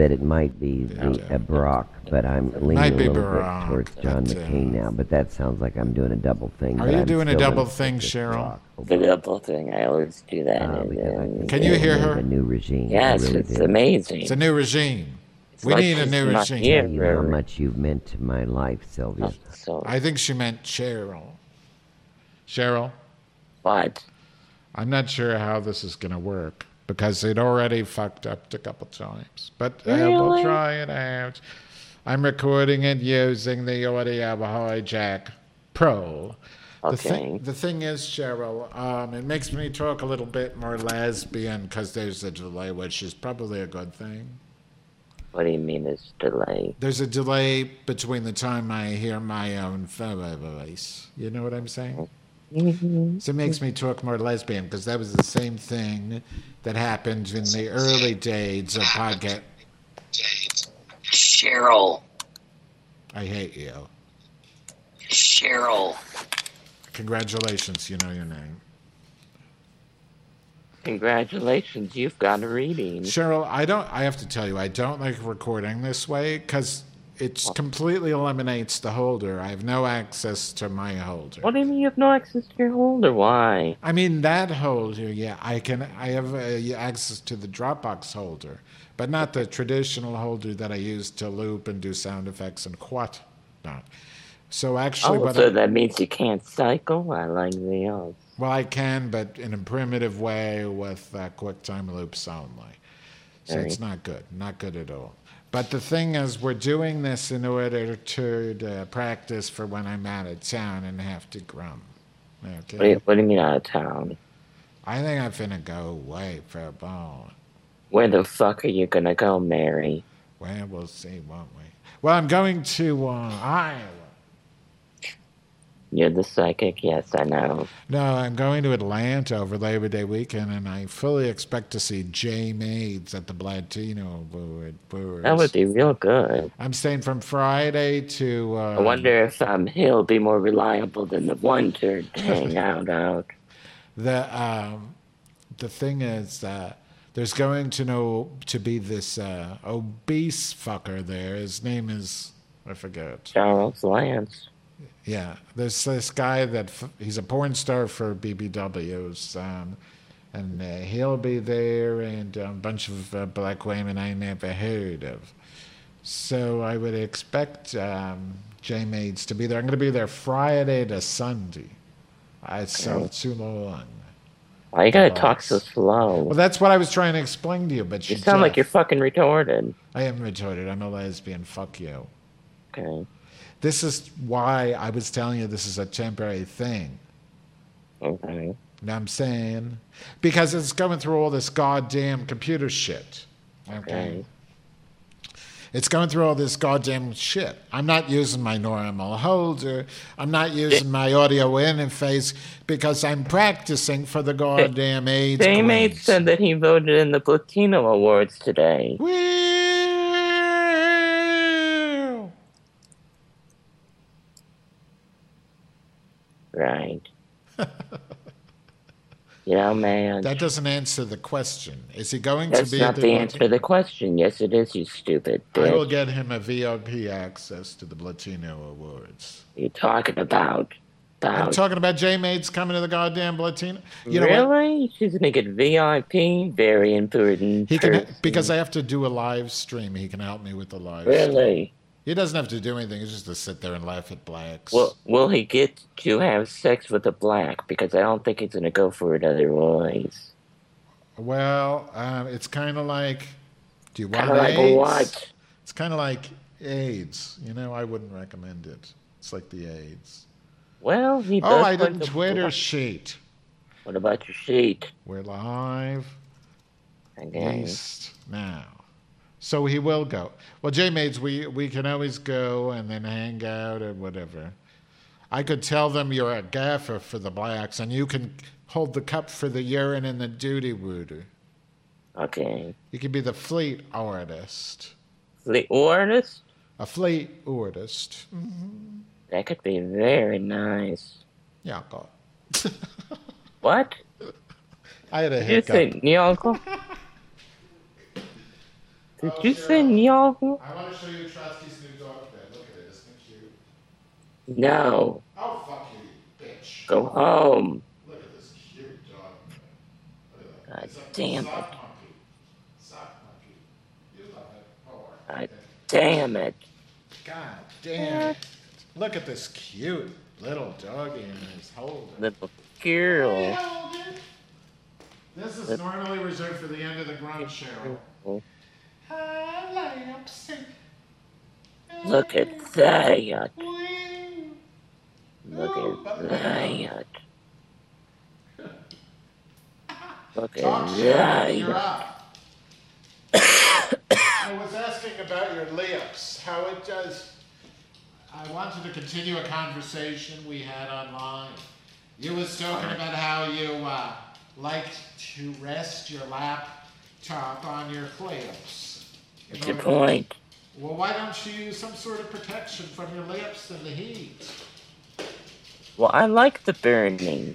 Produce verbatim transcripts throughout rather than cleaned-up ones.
bit. It might be the Yeah. uh, Barack, but I'm leaning Might a be little Barack, bit towards John but, uh, McCain now. But that sounds like I'm doing a double thing. Are but you I'm doing a still double gonna stick thing, with Cheryl? Barack The Obama, double thing. I always do that. uh, and, because I and, think Can that you we hear need her? a new regime. I yes, really it's do. amazing. It's a new regime. It's We like need a she's new not regime. here. You know how much you've meant to my life, Sylvia. So I think she meant Cheryl. Cheryl, what? I'm not sure how this is going to work because it already fucked up a couple times. But uh, we'll Really? try it out. I'm recording it using the Audio Hijack Pro. The, Okay. thing, the thing is, Cheryl, um, it makes me talk a little bit more lesbian because there's a delay, which is probably a good thing. What do you mean it's delayed? There's a delay between the time I hear my own voice. You know what I'm saying? Mm-hmm. So it makes me talk more lesbian because that was the same thing that happened in the early days of podcast. Cheryl. I hate you. Cheryl. Congratulations, you know your name. Congratulations, you've got a reading. Cheryl, I don't. I have to tell you, I don't like recording this way because it completely eliminates the holder. I have no access to my holder. What do you mean you have no access to your holder? Why? I mean that holder, yeah. I can. I have uh, access to the Dropbox holder, but not the traditional holder that I use to loop and do sound effects and what not. So actually, Oh, what so I, that means you can't cycle? I like the odds. well, I can, but in a primitive way with uh, QuickTime loops only. So Right. it's not good, not good at all. But the thing is, we're doing this in order to uh, practice for when I'm out of town and have to grum. Okay. What do, you, what do you mean out of town? I think I'm finna go away for a ball. Where the fuck are you gonna go, Mary? Well, we'll see, won't we? Well, I'm going to uh, Iowa. You're the psychic? Yes, I know. No, I'm going to Atlanta over Labor Day weekend, and I fully expect to see Jay Mades at the Blatino Award. That would be real good. I'm staying from Friday to... Uh, I wonder if um, he'll be more reliable than the one to hang out out. The, um, the thing is, uh, there's going to know to be this uh, obese fucker there. His name is... I forget. Charles Lance. Yeah, there's this guy that f- he's a porn star for B B Ws, um, and uh, he'll be there, and a bunch of uh, black women I never heard of. So I would expect um, J Mades to be there. I'm going to be there Friday to Sunday. I so too long. Why you gotta talk so slow? Well, that's what I was trying to explain to you, but You you sound like deaf. you're fucking retarded. I am retarded. I'm a lesbian. Fuck you. Okay. This is why I was telling you this is a temporary thing. Okay. You know what I'm saying? Because it's going through all this goddamn computer shit. Okay? Okay. It's going through all this goddamn shit. I'm not using my normal holder. I'm not using my audio interface because I'm practicing for the goddamn AIDS Daymate quiz. said that he voted in the Platino Awards today. Wheel! Right. You know, man. That doesn't answer the question. Is he going That's to be not at the, the answer to the question. Yes, it is, you stupid bitch. I will get him a V I P access to the Latino Awards. What are you talking about? I'm About talking about J Mades coming to the goddamn Latino. You know what? really? She's gonna get V I P? Very important. He can person. because I have to do a live stream. He can help me with the live stream. Really? He doesn't have to do anything. He's just to sit there and laugh at blacks. Well, will he get to have sex with a black? Because I don't think he's gonna go for it otherwise. Well, um, it's kind of like. Do you want Kind of like AIDS? what? It's kind of like AIDS. You know, I wouldn't recommend it. It's like the AIDS. Well, he does. Oh, I like didn't the Twitter black. sheet. What about your sheet? We're live. Okay. East now. So he will go. Well, J-Maids, we, we can always go and then hang out or whatever. I could tell them you're a gaffer for the blacks and you can hold the cup for the urine and the duty wooder. Okay. You could be the fleet artist. The artist? A fleet artist. That could be very nice. Yeah, go. What? I had a Did you hiccup. say Nyonko? Did Oh, you say Cheryl, Yahoo? I want to show you Trusty's new dog bed. Look at it. Isn't it cute? No. Oh, fuck you, you bitch. Go home. Look at this cute dog bed. Look at that. God It's a damn sock it. monkey. Sock monkey. You love it. Oh, God okay. damn it. God damn it. Look at this cute little doggy in his holder. Little Hey, girl. Holden. This is normally reserved for the end of the grunt, Cheryl. Hi, lamps. Look at that. Wee. Look Oh, at but- that. Look Talk, at Cheryl. You're that. up. I was asking about your lips, how it does. I wanted to continue a conversation we had online. You was talking about how you uh, like to rest your laptop on your lips. You What's know your what I mean? point? Well, why don't you use some sort of protection from your lips and the heat? Well, I like the burning.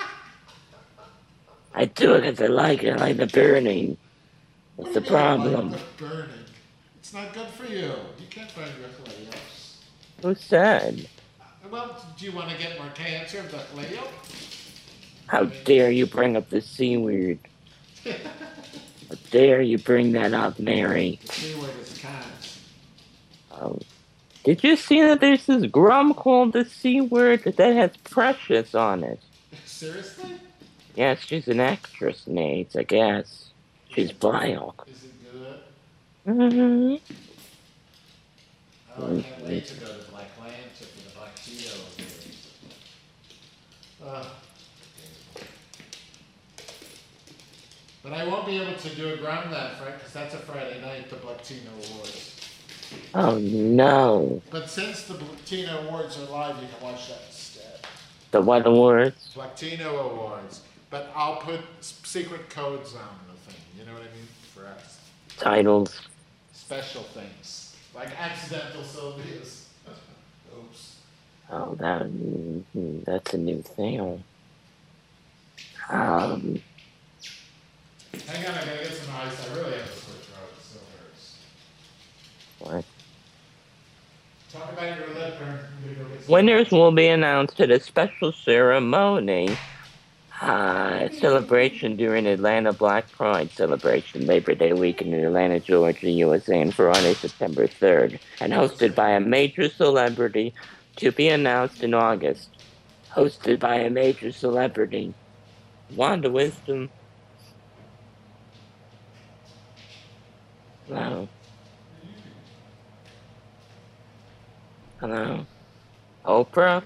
I do it because I like it. I like the burning. What's the What do you mean, problem? like the burning? It's not good for you. You can't burn your lips. Who said? Well, do you want to get more cancer of the lip? How dare you bring up the C word? How dare you bring that up, Mary? The C word is cancer. Oh. Did you see that there's this grum called the C word that has Precious on it? Seriously? Yes, she's an actress, Nate, I guess. She's vile. Is it good? Mm-hmm. Oh, I can't wait to go to Black Lantern for the Black Tito Awards. Uh, but I won't be able to do a Grum that Friday because that's a Friday night, the Black Tino Awards. Oh no. But since the Black Tino Awards are live, you can watch that instead. The what awards? Black Tino Awards. But I'll put s- secret codes on the thing. You know what I mean? For us. Titles. Special things. Like accidental Sylvia's. Oops. Oh, that mm, that's a new thing. Um, Hang on, I gotta get some ice. I really have a sore throat. It still hurts. what? Talk about your lip burn. I'm gonna go get some Winners ice. will be announced at a special ceremony. Uh, celebration during Atlanta Black Pride celebration, Labor Day weekend in Atlanta, Georgia, U S A, on Friday, September third, and hosted by a major celebrity to be announced in August. Hosted by a major celebrity. Wanda Wisdom. Hello. Hello. Oprah?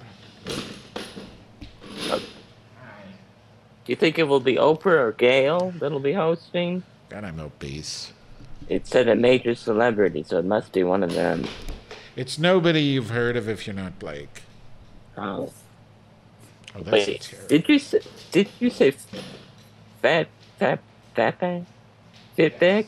Hi. Do you think it will be Oprah or Gail that'll be hosting? God, I'm obese. It said a major celebrity, so it must be one of them. It's nobody you've heard of if you're not Blake. Oh, Oh, that's wait. terrible. Did you say? Did you say fat, fat, fat bag? Fit big?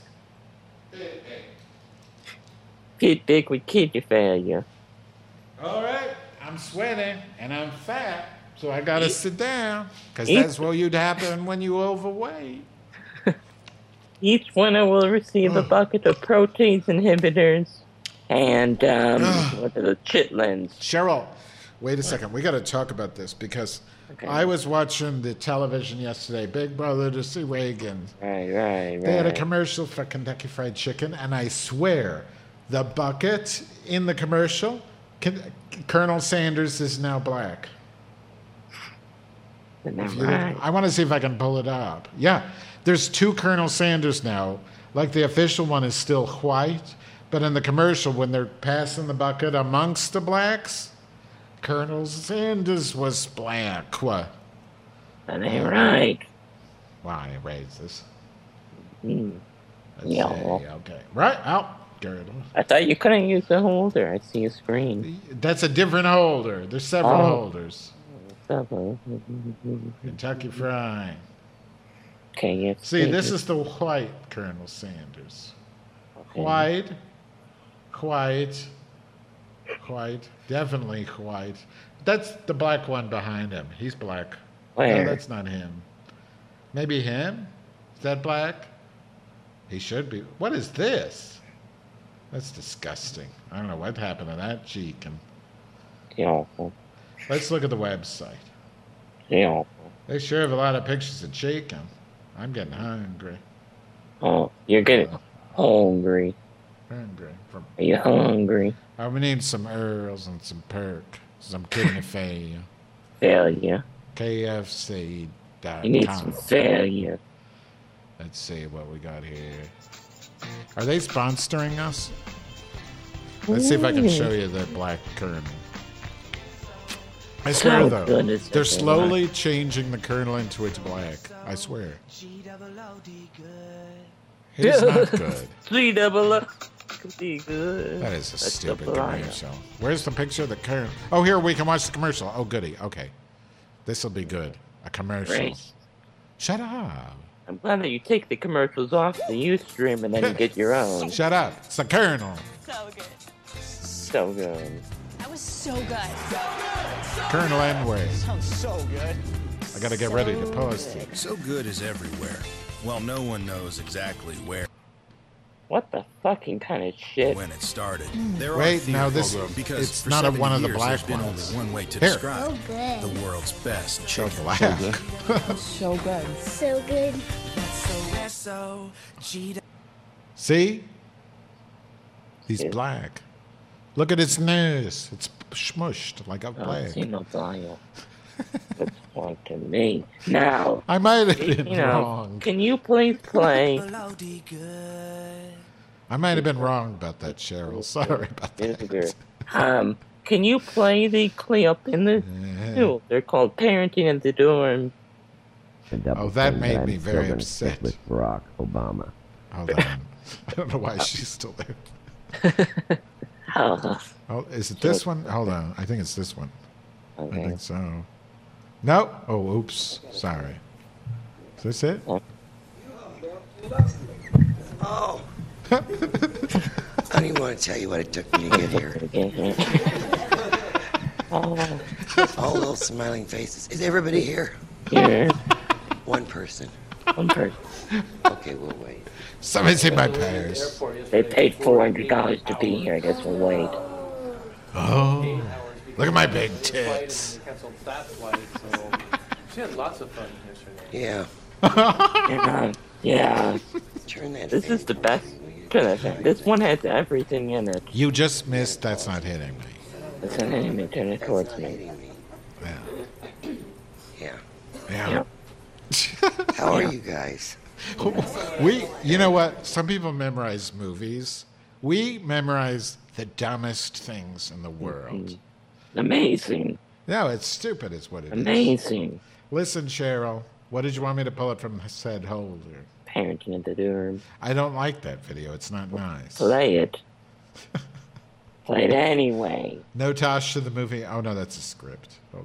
Fit big with kidney failure. All right, I'm sweating and I'm fat, so I gotta Eat- sit down because eat- that's what you'd happen when you overweight. Each winner will receive a Ugh. bucket of proteins inhibitors and um, Ugh. what are the chitlins? Cheryl, wait a second. We got to talk about this because Okay. I was watching the television yesterday, Big Brother to see Reagan. Right, right, They had a right. commercial for Kentucky Fried Chicken, and I swear, the bucket in the commercial, Ken- Colonel Sanders is now black. Isn't that If you- right? I want to see if I can pull it up. Yeah, there's two Colonel Sanders now. Like the official one is still white, but in the commercial, when they're passing the bucket amongst the blacks, Colonel Sanders was black. What? That ain't right. Wow, I raised this. Hmm. Let's Yeah. see. Okay. Right out. Girdle. I thought you couldn't use the holder. I see a screen. That's a different holder. There's several Oh. holders. Okay, Kentucky Fried. yes. See, this is the white Colonel Sanders. White, white, white, definitely white. That's the black one behind him. He's black. Where? No, that's not him. Maybe him? Is that black? He should be. What is this? That's disgusting. I don't know what happened to that cheek. And Yeah. let's look at the website. Yeah. They sure have a lot of pictures of chicken. I'm getting hungry. Oh, you're getting hungry. Hungry. From, Are you hungry? oh, we need some Earls and some Perk. Some kidney failure. Failure. K F C dot You need some com. failure. Let's see what we got here. Are they sponsoring us? Let's see if I can show you the black kernel. I swear, Thank though, goodness they're that they slowly changing the kernel into its black. I swear. It's not good. Three double up. Be good. That is a That's stupid the line. commercial. Where's the picture of the kernel? Oh, here, we can watch the commercial. Oh, goody. Okay. This will be good. A commercial. Great. Shut up. I'm glad that you take the commercials off the Ustream and then you get your own. Shut up. It's the kernel. So good. So good. That was so good. Colonel Enway. Sounds so good. I got to get ready to post it. So good is everywhere. Well, no one knows exactly where What the fucking kind of shit? when it started. There Wait, are no, few this- programs, because it's for not a- seventy one of the years, black there's been ones. only one way to Here. describe So good. the world's best So chicken. black. So good. So good. See? He's black. Look at his nose. It's smushed like a Oh, black. see no bio. That's fun to me. Now, I might have been you know, wrong. can you please play? I might have been wrong about that, Cheryl. Sorry about Sugar? that. Um, can you play the clip in the? No, they're called "Parenting at the Dorm." A double Oh, that thing, made but me I'm very still gonna upset. stick with Barack Obama. Hold on. I don't know why she's still there. Oh, Oh, is it this one? Hold on. I think it's this one. I okay. think so. No. Oh, oops. Sorry. Is this it? Oh. I don't even want to tell you what it took me to get here. Oh, All those smiling faces. Is everybody here? here, One person. one person. Okay, we'll wait. Somebody say my prayers. They paid four hundred dollars to be here. I guess we'll wait. Oh. Look at my big tits. Canceled that flight, so she had lots of fun yesterday. Yeah. Yeah, yeah. Turn that. This fan is the for me, best. will you? Turn that thing. This one has everything in it. You just missed. That's not hitting me. It's an enemy. Turn it towards It's me. hitting me. Yeah. Yeah. Yeah. How are you guys? We, you know what? Some people memorize movies. We memorize the dumbest things in the world. Amazing. No, it's stupid, is what it is. Amazing. Listen, Cheryl, what did you want me to pull it from said holder? Parenting at the Dorm. I don't like that video. It's not nice. Play it. Play it anyway. No Tosh to the movie. Oh, no, that's a script. Hold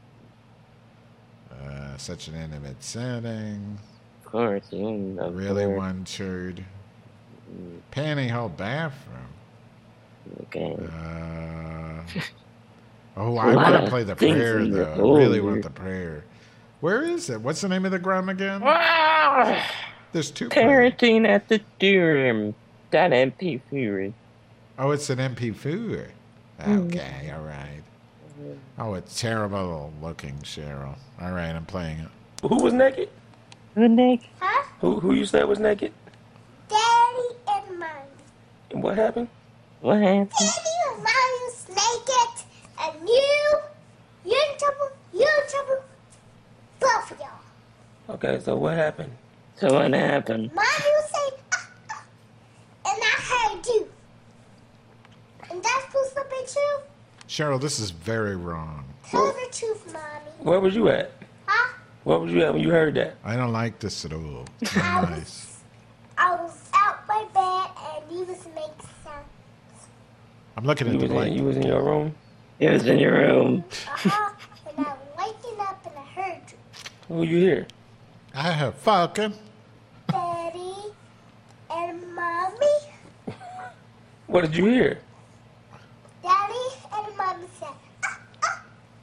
on. Uh, such an intimate setting. Of course, you know. Really one turd. Pantyhole bathroom. Okay. Uh, oh, A I lot want to of play the things prayer, in your though. I really folder. want the prayer. Where is it? What's the name of the grum again? Ah! There's two prayers. Parenting at the Dorm. That M P Fury. Oh, it's an M P four. Okay, all right. Oh, it's terrible looking, Cheryl. All right, I'm playing it. Who was naked? Good Nick. Huh? Who who you said was naked? Daddy and Mommy. And what happened? What happened? Daddy and Mommy's naked. And you, you're in trouble. You're in trouble. Both of y'all. Okay, so what happened? So what happened? Mommy was saying, ah, ah, and I heard you. And that's supposed to be true? Cheryl, this is very wrong. Tell the truth, Mommy. Where was you at? Huh? Where was you at when you heard that? I don't like this at all. It's I not was, nice. I was out my bed and you was making sound. I'm looking You at the was in, light. you was in your room. It was in your room. Uh-huh. And I was waking up and I heard you. Who you hear? I have fucking. Daddy and Mommy. What did you hear? Daddy and Mommy said, ah, ah.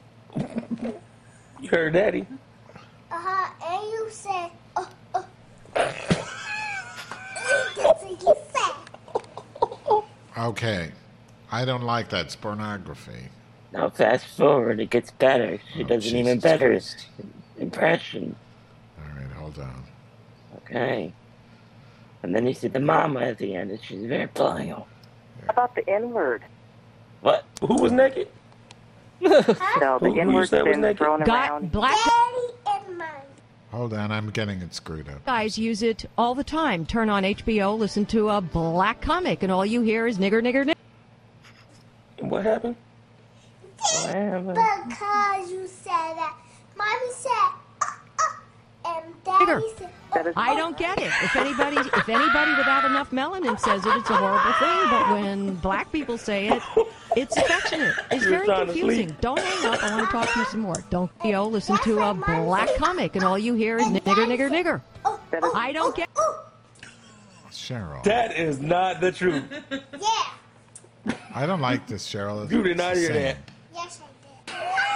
You heard Daddy. Uh-huh. And you said, oh, oh. That's what you said. Okay. I don't like that. It's pornography. Now fast forward, it gets better. She Oh, does an even Jesus better Christ. impression. All right, hold on. Okay. And then you see the mama at the end, and she's very pale. How about the N-word? What? Who was naked? No, the Who- who you N-word's said was been naked? thrown Got around. black Daddy and mine. Hold on, I'm getting it screwed up. guys use it all the time. Turn on H B O, listen to a black comic, and all you hear is nigger, nigger, nigger. What happened? Whatever. Because you said that. Mommy said, uh, uh, and Daddy Nigger. said, That is I don't get it. If anybody, if anybody without enough melanin says it, it's a horrible thing. But when black people say it, it's affectionate. It's You're very trying to confusing. sleep. Don't hang up. I want to talk to you some more. Don't yo listen to a black comic, and all you hear is nigger, nigger, nigger. That is I don't get. Cheryl. That is not the truth. yeah. I don't like this, Cheryl. You did not It's hear insane. that. Yes, I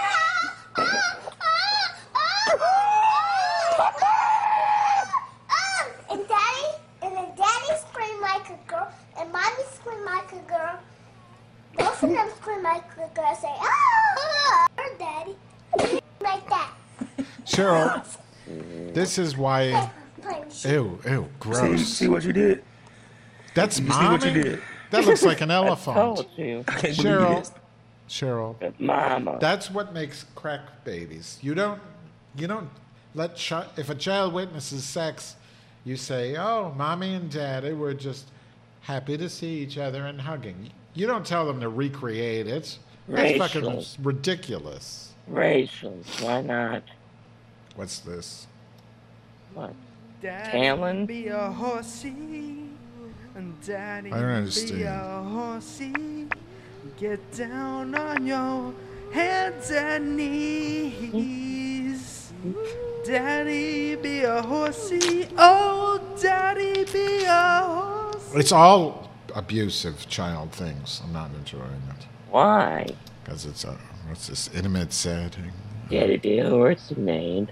did. And Daddy, and then Daddy screamed like a girl, and Mommy screamed like a girl. Both of them scream like a girl, say, ah, or Daddy, like that. Cheryl, this is why. Punch. Ew, ew, See, gross. see what you did? That's You see what you mommy? did? That looks like an I elephant. told you. I can't believe Cheryl, this. Cheryl, But mama. that's what makes crack babies. You don't, you don't let chi- if a child witnesses sex, you say, "Oh, mommy and daddy were just happy to see each other and hugging." You don't tell them to recreate it. That's fucking Rachel. ridiculous. Racials. Why not? What's this? What? Daddy Talon? be a horsey, and Daddy I don't be understand. a horsey. Get down on your hands and knees. Daddy be a horsey, oh Daddy be a horsey. It's all abusive child things. I'm not enjoying it Why? because it's a what's this intimate setting. Daddy be a horse made.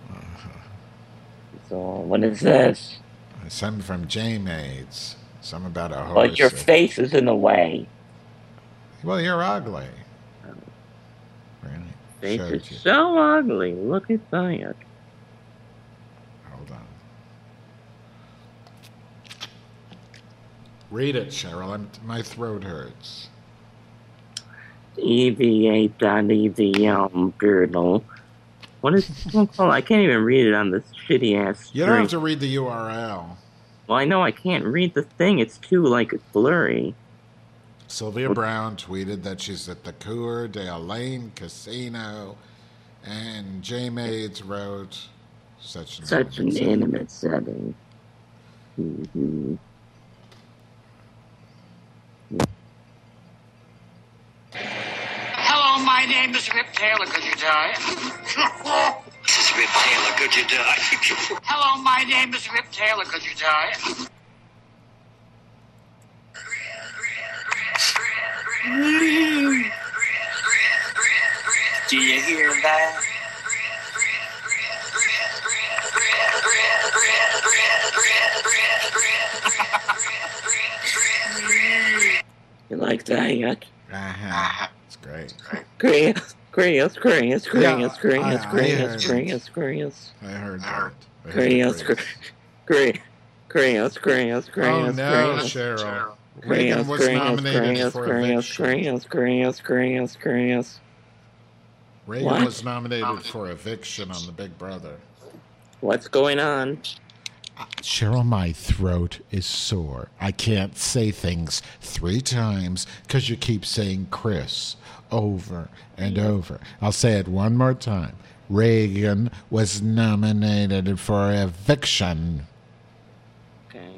So, what is this? Some from J-Maids. Some about a horse. Like your that- face is in the way. Well, you're ugly. Really? Face Showed is you. so ugly. Look at that. Hold on. Read it, Cheryl. I'm, my throat hurts. E V A dot E V M girdle. What is this one called? I can't even read it on this shitty ass You don't have screen. to read the U R L. Well, I know I can't read the thing. It's too, like, blurry. Sylvia Brown tweeted that she's at the Coeur d'Alene Casino, and J-Maids wrote such an Such an intimate intimate setting. hmm Hello, my name is Rip Taylor. Could you die? This is Rip Taylor. Could you die? Hello, my name is Rip Taylor. Could you die? Do you hear that? You like that yet? Uh-huh. It's great. Chris, Chris, Chris, Chris, Yeah, Chris, I- I Chris, heard Chris, Chris, I heard that. I heard Chris, Chris. Chris, Chris, Chris, Chris, Oh no, Chris. Cheryl. Reagan was nominated for eviction. Chris, Chris, Chris. Reagan What? was nominated for eviction on The Big Brother. What's going on? Cheryl, my throat is sore. I can't say things three times because you keep saying Chris over and over. I'll say it one more time. Reagan was nominated for eviction. Okay.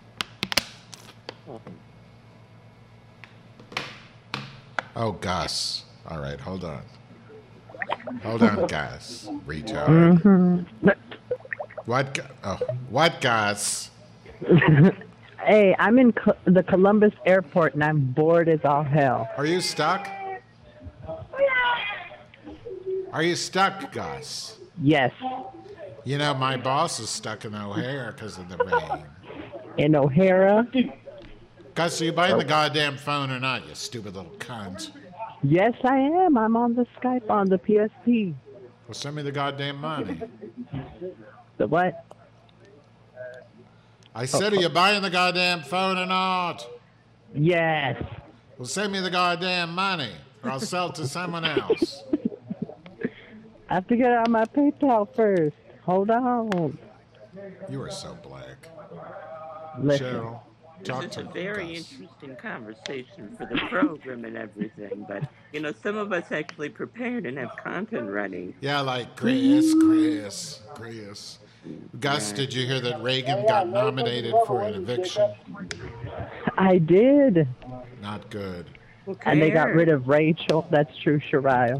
Oh, Gus. All right, hold on. Hold on, Gus. Retard. Mm-hmm. What? Gu- Oh, what, Gus? Hey, I'm in Co- the Columbus airport and I'm bored as all hell. Are you stuck? Are you stuck, Gus? Yes, You know, my boss is stuck in O'Hare because of the rain. in O'Hara. Gus, are you buying the goddamn phone or not, you stupid little cunt? Yes, I am. I'm on the Skype on the P S P. Well, send me the goddamn money. The what? I said, are you buying the goddamn phone or not? Yes. Well, send me the goddamn money, or I'll sell it to someone else. I have to get out my PayPal first. Hold on. You are so black. Listen. Cheryl, talk This is to a me. very Gus. interesting conversation for the program and everything, but you know, some of us actually prepared and have content ready. Yeah, like Chris, Chris, Chris. Gus, did you hear that Reagan got nominated for an eviction? I did. Not good. And they got rid of Rachel. That's true, Shariah.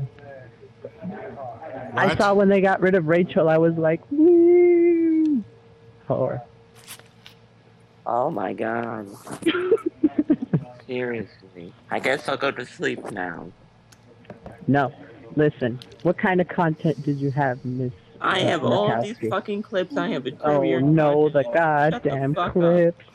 I What? saw when they got rid of Rachel, I was like, woo. Whore. Oh my god. Seriously. I guess I'll go to sleep now. No. Listen, what kind of content did you have, Miss I uh, have all these Mikowski? fucking clips. I have a Oh, career. no, the goddamn fuck up. clips.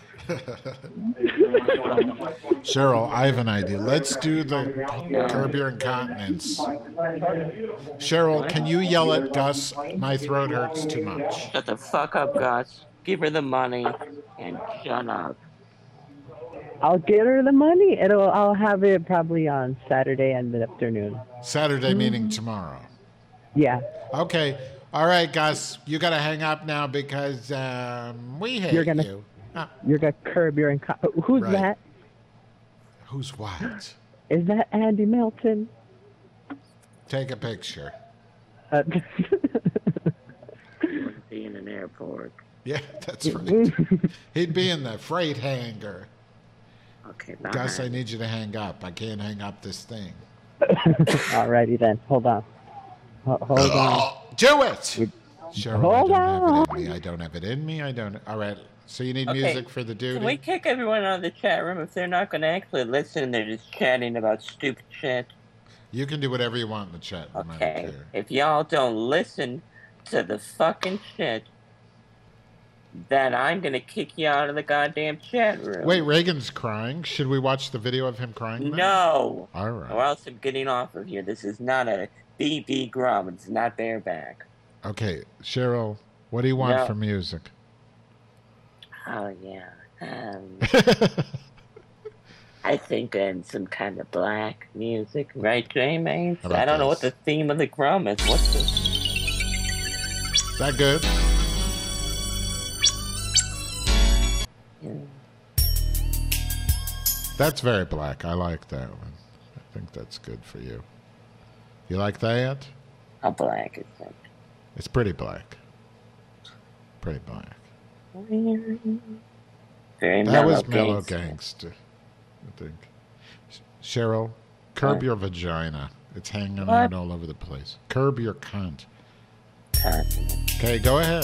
Cheryl, I have an idea. Let's do the Curb Your Incontinence. Cheryl, can you yell at Gus? My throat hurts too much. Shut the fuck up, Gus. Give her the money and shut up. I'll get her the money. It'll. I'll have it probably on Saturday and the afternoon. Saturday meeting tomorrow. Yeah. Okay. All right, Gus, you got to hang up now because um, we hate You're gonna. you. Ah, You're gonna curb your inco- Who's Right. that? who's what? Is that Andy Milton? Take a picture. Uh, Be in an airport. Yeah, that's right. He'd be in the freight hangar. Okay, bye. Gus, I need you to hang up. I can't hang up this thing. Alrighty then. Hold on. Ho- Hold on. Do it! Cheryl, Hold I don't on. have it in me. I don't have it in me. I don't. All right. So you need Okay, music for the Can we duty? kick everyone out of the chat room if they're not going to actually listen? They're just chatting about stupid shit. You can do whatever you want in the chat room. I don't Okay, care. if y'all don't listen to the fucking shit, then I'm going to kick you out of the goddamn chat room. Wait, Reagan's crying. Should we watch the video of him crying? now? No! All right. Or else I'm getting off of here. This is not a B B Grum. It's not bareback. Okay, Cheryl, what do you want No. for music? Oh, yeah. Um, I think in some kind of black music, right, J-Mains? How about I don't know what this? the theme of the Grum is. What's the... Is that good? That's very black. I like that one. I think that's good for you. You like that? How black is that? It's pretty black. Pretty black. Very That mellow was Mellow gangster. Gangster, I think. Sh- Cheryl, curb What? your vagina. It's hanging What? out all over the place. Curb your cunt. Continent. Okay, go ahead.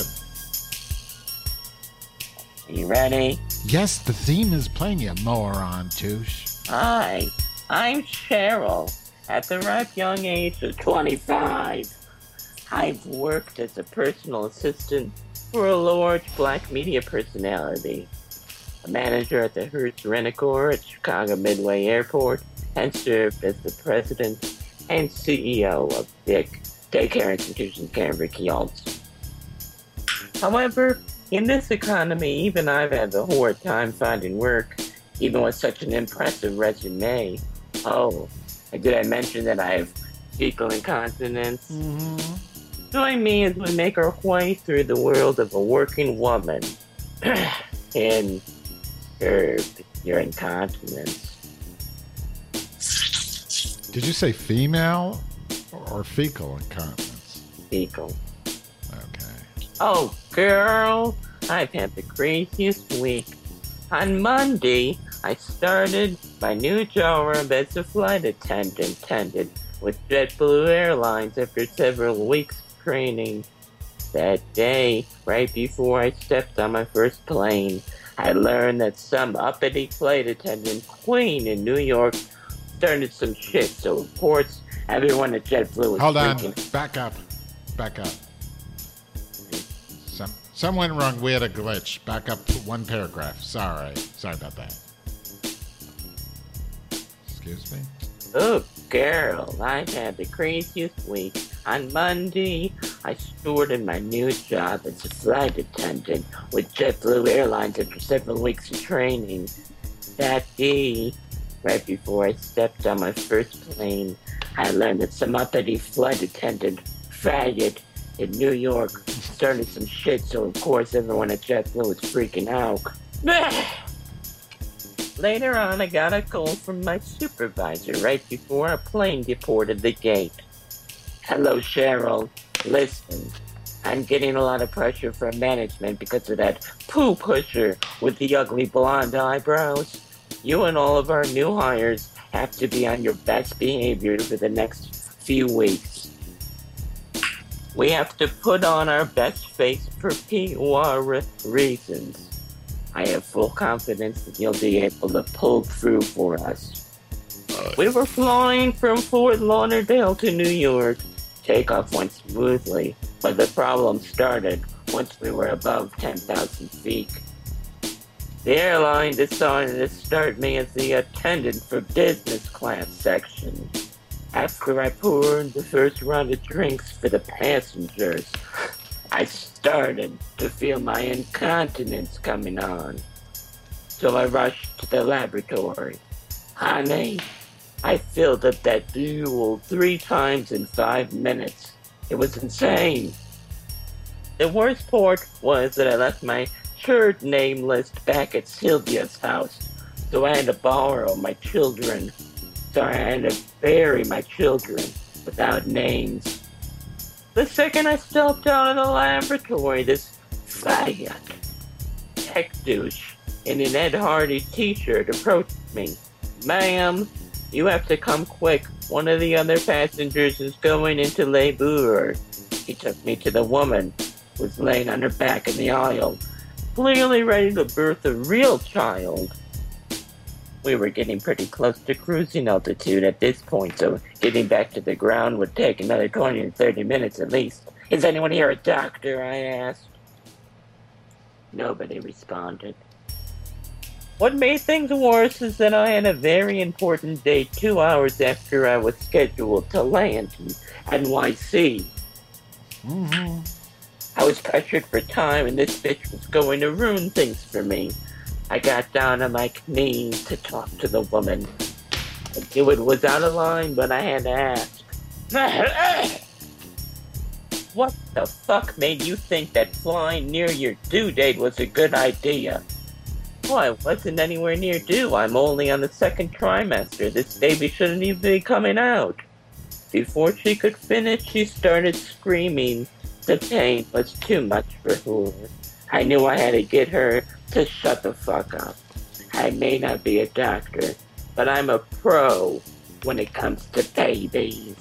Are you ready? Yes, the theme is playing, you moron, Touche. Hi, I'm Cheryl. At the ripe young age of twenty-five, I've worked as a personal assistant for a large black media personality, a manager at the Hearst Rent-A-Car at Chicago Midway Airport, and served as the president and C E O of Dick Daycare Institution Canberra Kielts. However, in this economy, even I've had a hard time finding work, even with such an impressive resume. Oh, and did I mention that I have fecal incontinence? Mm-hmm. Join me as we make our way through the world of a working woman in curb your incontinence. Did you say female or fecal incontinence? Fecal. Okay. Oh, girl, I've had the craziest week. On Monday, I started my new job as a flight attendant attendant with JetBlue Airlines after several weeks of training. That day, right before I stepped on my first plane, I learned that some uppity flight attendant queen in New York started some shit, so of course, everyone at JetBlue was Hold on. freaking. Back up. Back up. Some, some went wrong. We had a glitch. Back up one paragraph. Sorry. Sorry about that. Excuse me? Oh, girl, I've had the craziest week. On Monday, I started my new job as a flight attendant with JetBlue Airlines after several weeks of training. That day, right before I stepped on my first plane, I learned that some uppity flight attendant, faggot, in New York started some shit, so of course everyone at JetBlue was freaking out. Later on, I got a call from my supervisor right before our plane deported the gate. Hello, Cheryl. Listen, I'm getting a lot of pressure from management because of that poo pusher with the ugly blonde eyebrows. You and all of our new hires have to be on your best behavior for the next few weeks. We have to put on our best face for P R reasons. I have full confidence that you'll be able to pull through for us. We were flying from Fort Lauderdale to New York. Takeoff went smoothly, but the problem started once we were above ten thousand feet. The airline decided to start me as the attendant for business class section. After I poured the first round of drinks for the passengers, I started to feel my incontinence coming on. So I rushed to the laboratory. Honey, I filled up that fuel three times in five minutes. It was insane. The worst part was that I left my shirt name list back at Sylvia's house, so I had to borrow my children. So I had to bury my children without names. The second I stepped out of the laboratory, this faggot, tech douche, in an Ed Hardy t-shirt approached me. Ma'am, you have to come quick. One of the other passengers is going into labor. He took me to the woman who was laying on her back in the aisle, clearly ready to birth a real child. We were getting pretty close to cruising altitude at this point, so getting back to the ground would take another twenty to thirty minutes at least. Is anyone here a doctor? I asked. Nobody responded. What made things worse is that I had a very important date two hours after I was scheduled to land in N Y C. Mm-hmm. I was pressured for time, and this bitch was going to ruin things for me. I got down on my knees to talk to the woman. I knew it was out of line, but I had to ask. What the fuck made you think that flying near your due date was a good idea? Well, I wasn't anywhere near due. I'm only on the second trimester. This baby shouldn't even be coming out. Before she could finish, she started screaming. The pain was too much for her. I knew I had to get her to shut the fuck up. I may not be a doctor, but I'm a pro when it comes to babies.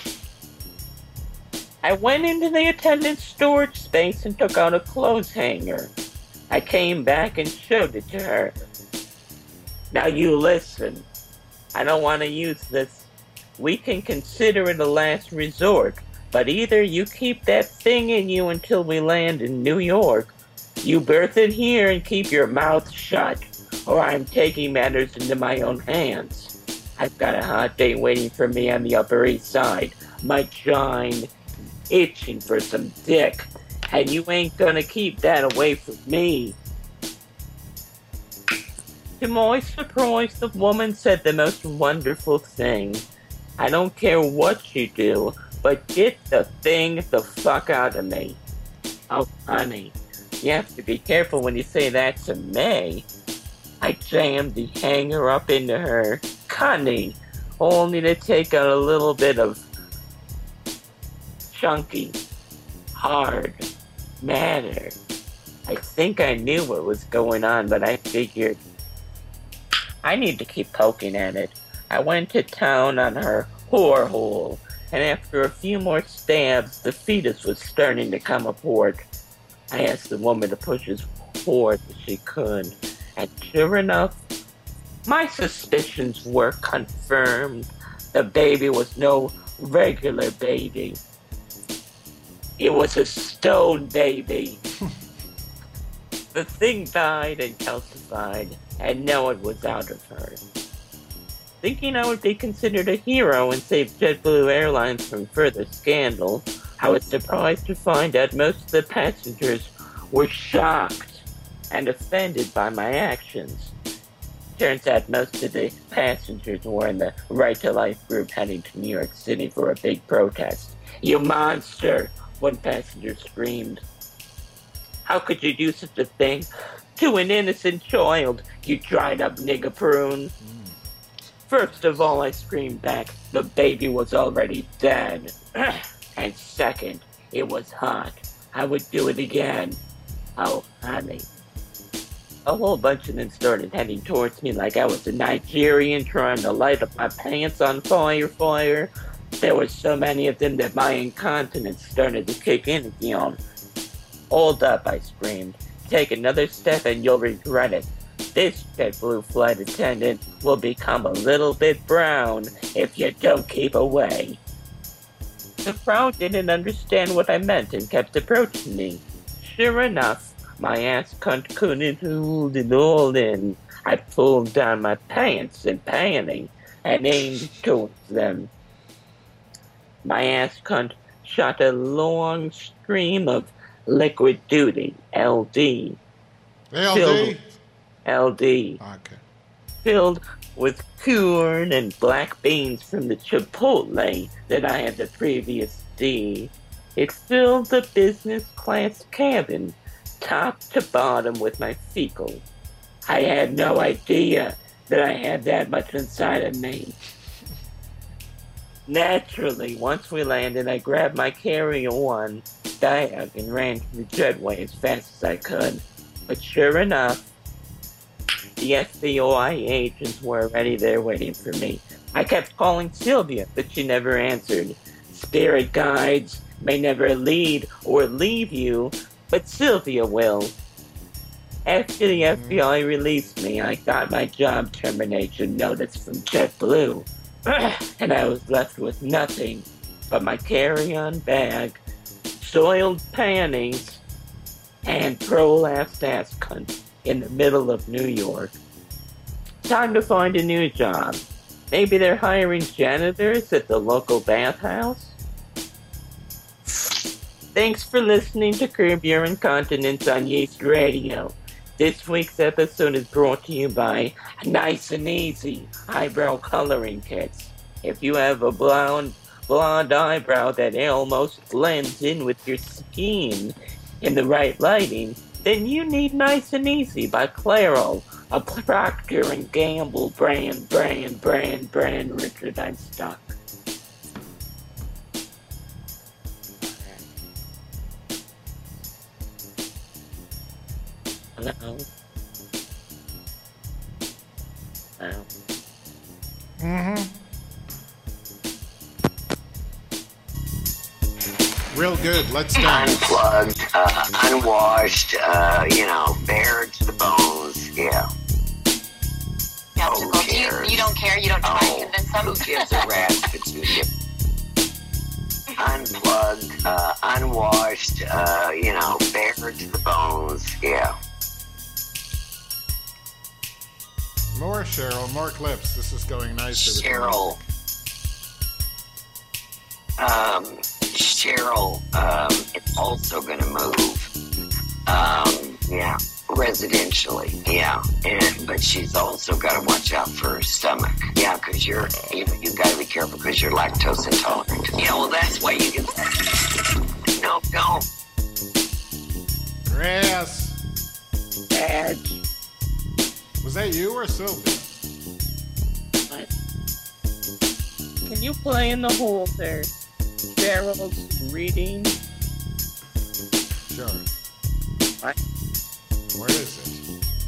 I went into the attendant's storage space and took out a clothes hanger. I came back and showed it to her. Now you listen. I don't want to use this. We can consider it a last resort, but either you keep that thing in you until we land in New York, you birth it here and keep your mouth shut, or I'm taking matters into my own hands. I've got a hot date waiting for me on the Upper East Side, my giant itching for some dick, and you ain't gonna keep that away from me. To my surprise, the woman said the most wonderful thing. I don't care what you do, but get the thing the fuck out of me. Oh, honey, you have to be careful when you say that to me. I jammed the hanger up into her, cunning, only to take out a little bit of chunky, hard matter. I think I knew what was going on, but I figured I need to keep poking at it. I went to town on her whore hole, and after a few more stabs, the fetus was starting to come apart. I asked the woman to push as hard as she could, and sure enough, my suspicions were confirmed. The baby was no regular baby. It was a stone baby. The thing died and calcified, and no one was out of her. Thinking I would be considered a hero and save JetBlue Airlines from further scandal, I was surprised to find that most of the passengers were shocked and offended by my actions. Turns out most of the passengers were in the Right to Life group heading to New York City for a big protest. "You monster!" one passenger screamed. "How could you do such a thing to an innocent child, you dried up nigger prune?" First of all, I screamed back, the baby was already dead. And second, it was hot. I would do it again. Oh, honey. A whole bunch of them started heading towards me like I was a Nigerian trying to light up my pants on fire fire. There were so many of them that my incontinence started to kick in again. "Hold up," I screamed. "Take another step and you'll regret it. This JetBlue flight attendant will become a little bit brown if you don't keep away." The crowd didn't understand what I meant and kept approaching me. Sure enough, my ass cunt couldn't hold it all in. I pulled down my pants in panic and aimed towards them. My ass cunt shot a long stream of liquid duty, L D. L D? L D. Okay. Filled with corn and black beans from the Chipotle that I had the previous day. It filled the business class cabin, top to bottom, with my fecal. I had no idea that I had that much inside of me. Naturally, once we landed, I grabbed my carry-on bag and ran to the jetway as fast as I could. But sure enough, the F B I agents were already there waiting for me. I kept calling Sylvia, but she never answered. Spirit guides may never lead or leave you, but Sylvia will. After the F B I released me, I got my job termination notice from JetBlue, and I was left with nothing but my carry-on bag, soiled panties, and prolapsed ass cunt in the middle of New York. Time to find a new job. Maybe they're hiring janitors at the local bathhouse? Thanks for listening to Curb Your Incontinence on Yeast Radio. This week's episode is brought to you by Nice and Easy Eyebrow Coloring Kits. If you have a blonde, blonde eyebrow that almost blends in with your skin in the right lighting, then you need Nice and Easy by Clairol, a Procter and Gamble brand, brand, brand, brand. Richard, I'm stuck. Hello? Hello? Mm-hmm. Real good. Let's dance. Unplugged, uh, unwashed, uh, you know, bare to the bones. Yeah. Skeptical. Do you, you don't care? You don't try Oh, and convince them? who gives a rat's if it's you? Unplugged, uh, unwashed, uh, you know, bare to the bones. Yeah. More Cheryl, more clips. This is going nicer. with the Cheryl. Um, Cheryl, um, is also gonna move. Um, yeah, residentially, yeah. And, but she's also gotta watch out for her stomach. Yeah, cause you're, you know, you gotta be careful because you're lactose intolerant. Yeah, well, that's why you can, no, don't. Chris. Dad. Was that you or Sylvia? What? Can you play in the holder? Cheryl's reading. Sure. What? Where is it?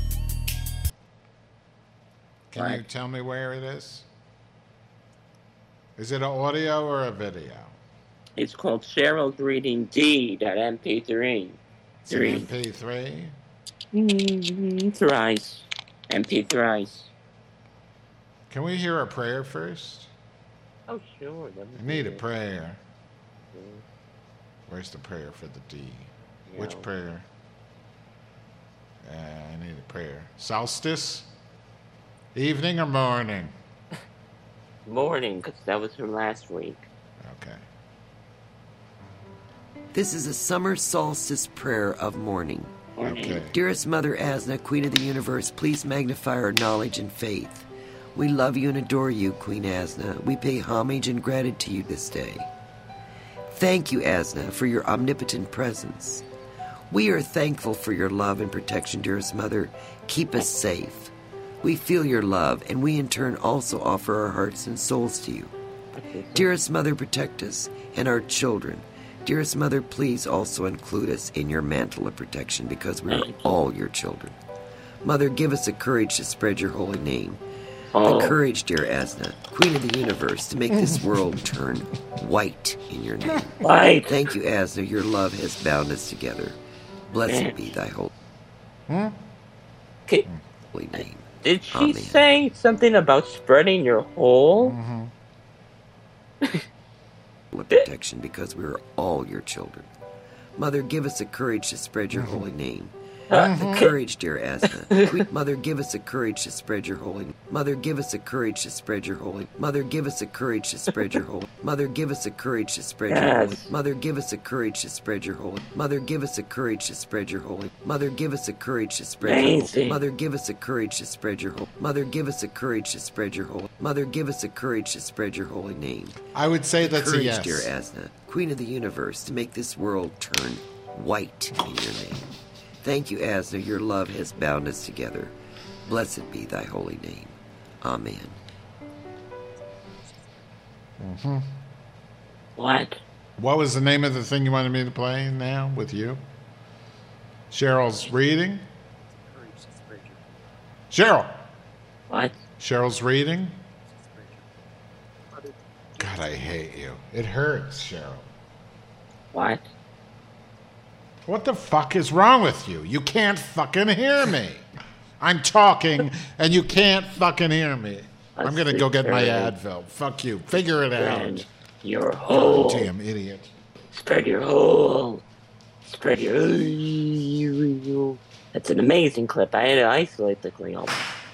Can What? you tell me where it is? Is it an audio or a video? It's called Cheryl's Reading D M P three. It's an M P three? Mm-hmm. Thrice. M P thrice. Can we hear a prayer first? Oh, sure. Let me I need do a it. prayer. Where's the prayer for the D? Which Yeah. prayer? Uh, I need a prayer. Solstice? Evening or morning? morning, because that was from last week. Okay. This is a summer solstice prayer of mourning. Okay. Dearest Mother Asna, Queen of the Universe, please magnify our knowledge and faith. We love you and adore you, Queen Asna. We pay homage and gratitude to you this day. Thank you, Asna, for your omnipotent presence. We are thankful for your love and protection, dearest Mother. Keep us safe. We feel your love, and we in turn also offer our hearts and souls to you. Dearest Mother, protect us and our children. Dearest Mother, please also include us in your mantle of protection because we are all your children. Mother, give us the courage to spread your holy name. Oh. The courage, dear Asna, Queen of the Universe, to make this world turn white in your name. White. Thank you, Asna. Your love has bound us together. Blessed be thy holy, Hmm? holy name. Did she Amen. say something about spreading your hole? Protection because we are all your children. Mother, give us the courage to spread your holy name. The courage, dear Asna. Queen- Mother, give us the courage to spread your holy. Mother, give us the courage to spread your holy. Mother, give us the courage to spread your holy. Mother, give us the courage to spread your holy. Yes. Mother, give us the courage to spread your holy. Mother, give us the courage to spread your holy. Mother, give us the courage to spread your holy. Amazing. Mother, give us the courage to spread your holy. Mother, give us the courage to spread your holy. Mother, give us the courage to spread your holy name. I would say that's a Courage, yes. dear Asna, Queen of the Universe, to make this world turn white in your name. Thank you, Asna. Your love has bound us together. Blessed be thy holy name. Amen. Mm-hmm. What? What was the name of the thing you wanted me to play now with you? Cheryl's reading? Cheryl! What? Cheryl's reading? God, I hate you. It hurts, Cheryl. What? What the fuck is wrong with you? You can't fucking hear me. I'm talking and you can't fucking hear me. I'm gonna go get my Advil. Fuck you. Figure it out. Your hole. Damn idiot. Spread your hole. Spread your. That's an amazing clip. I had to isolate the clip.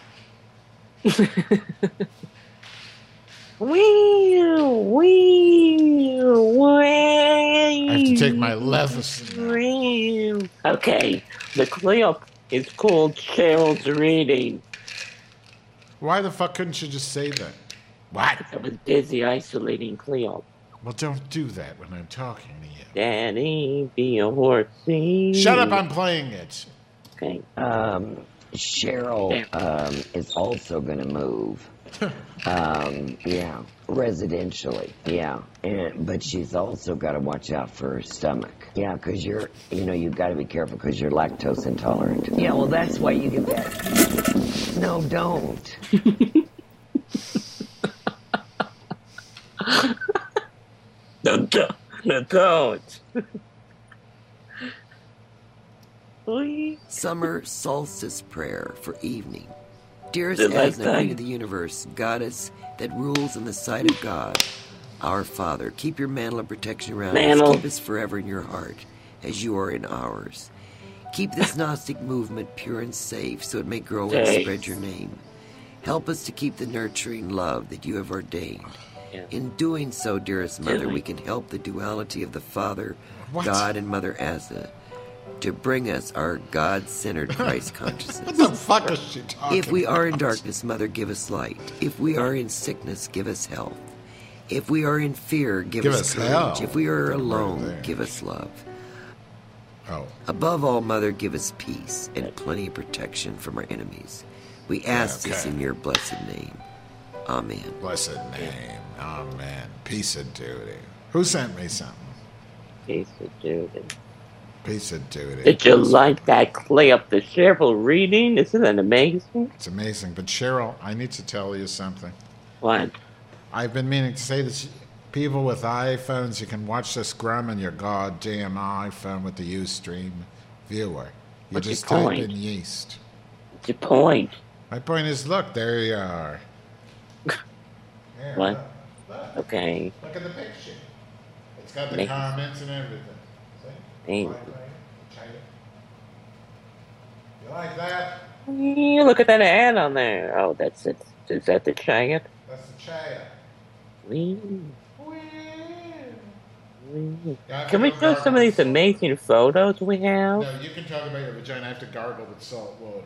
Wee, wee, wee. I have to take my Levison. Okay, the clip is called Cheryl's Reading. Why the fuck couldn't you just say that? What? I was busy isolating Cleo. Well, don't do that when I'm talking to you. Daddy, be a horsey. Shut up, I'm playing it. Okay. Um, Cheryl um, is also going to move. um, yeah, residentially, yeah. And, but she's also got to watch out for her stomach. Yeah, because you're, you know, you've got to be careful because you're lactose intolerant. Yeah, well, that's why you get that. No, don't. No, don't. No, don't. Summer solstice prayer for evening. Dearest Did I Asna, say- Queen of the Universe, Goddess that rules in the sight of God, our Father, keep your mantle of protection around Mantle. us. Keep us forever in your heart, as you are in ours. Keep this Gnostic movement pure and safe, so it may grow and Safe. spread your name. Help us to keep the nurturing love that you have ordained. Yeah. In doing so, dearest Mother, Doing. we can help the duality of the Father, What? God, and Mother Asna to bring us our God-centered Christ consciousness. What the fuck is she talking If we are in about? darkness, Mother, give us light. If we are in sickness, give us health. If we are in fear, give, Give us, us courage. hell. If we are Right alone, there. give us love. Oh. Above all, Mother, give us peace and plenty of protection from our enemies. We ask this Okay. in your blessed name. Amen. Blessed name. Amen. Peace of duty. Who sent me something? Piece of duty. Peace of duty. Did you like that clip? The Cheryl Reading? Isn't that amazing? It's amazing. But Cheryl, I need to tell you something. What? I've been meaning to say this. People with iPhones, you can watch this scrum on your goddamn iPhone with the Ustream viewer. You What's your just type point? in yeast. What's your point? My point is, look, there you are. There, What? Look, look. Okay. Look at the picture. It's got the Make- comments and everything. See? Hey. Right, right. Try it. You like that? Yeah, look at that ad on there. Oh, that's it. Is that the Chayat? That's the chair. Wee. Wee. Yeah, I Can we have to show go some of these amazing photos we have? No, you can talk about your vagina. I have to gargle with salt water.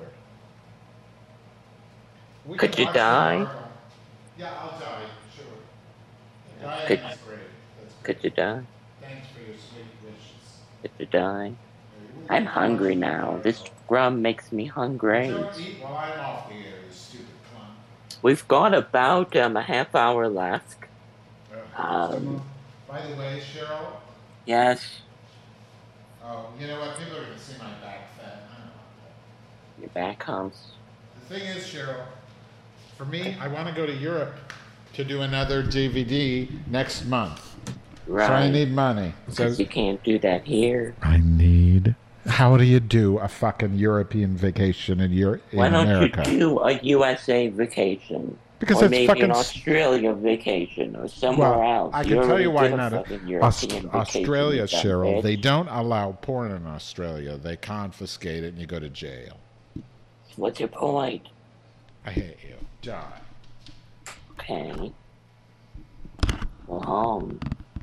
We Could can you watch them die? gargle. Yeah, I'll die. Sure. Dying Could, is great. That's could you die? Thanks for your sweet wishes. Could you die? I'm hungry now. This scrum makes me hungry. Don't eat while I'm off the air, you stupid cunt. We've got about um, a half hour left. Um, By the way, Cheryl. yes, Oh, you know what? People are going to see my back fat. I don't know. your back humps. The thing is, Cheryl, for me, I want to go to Europe to do another D V D next month. Right. So I need money. So Because you can't do that here. I need. How do you do a fucking European vacation in Europe in Why don't America? you do a U S A vacation? Because or it's maybe fucking an s- Australia vacation or somewhere Well, else. I You can tell already you why did a not. fucking Aus- European vacation, Australia, you dumb Cheryl, bitch. they don't allow porn in Australia. They confiscate it and you go to jail. What's your point? I hate you. Die. Okay. Go home.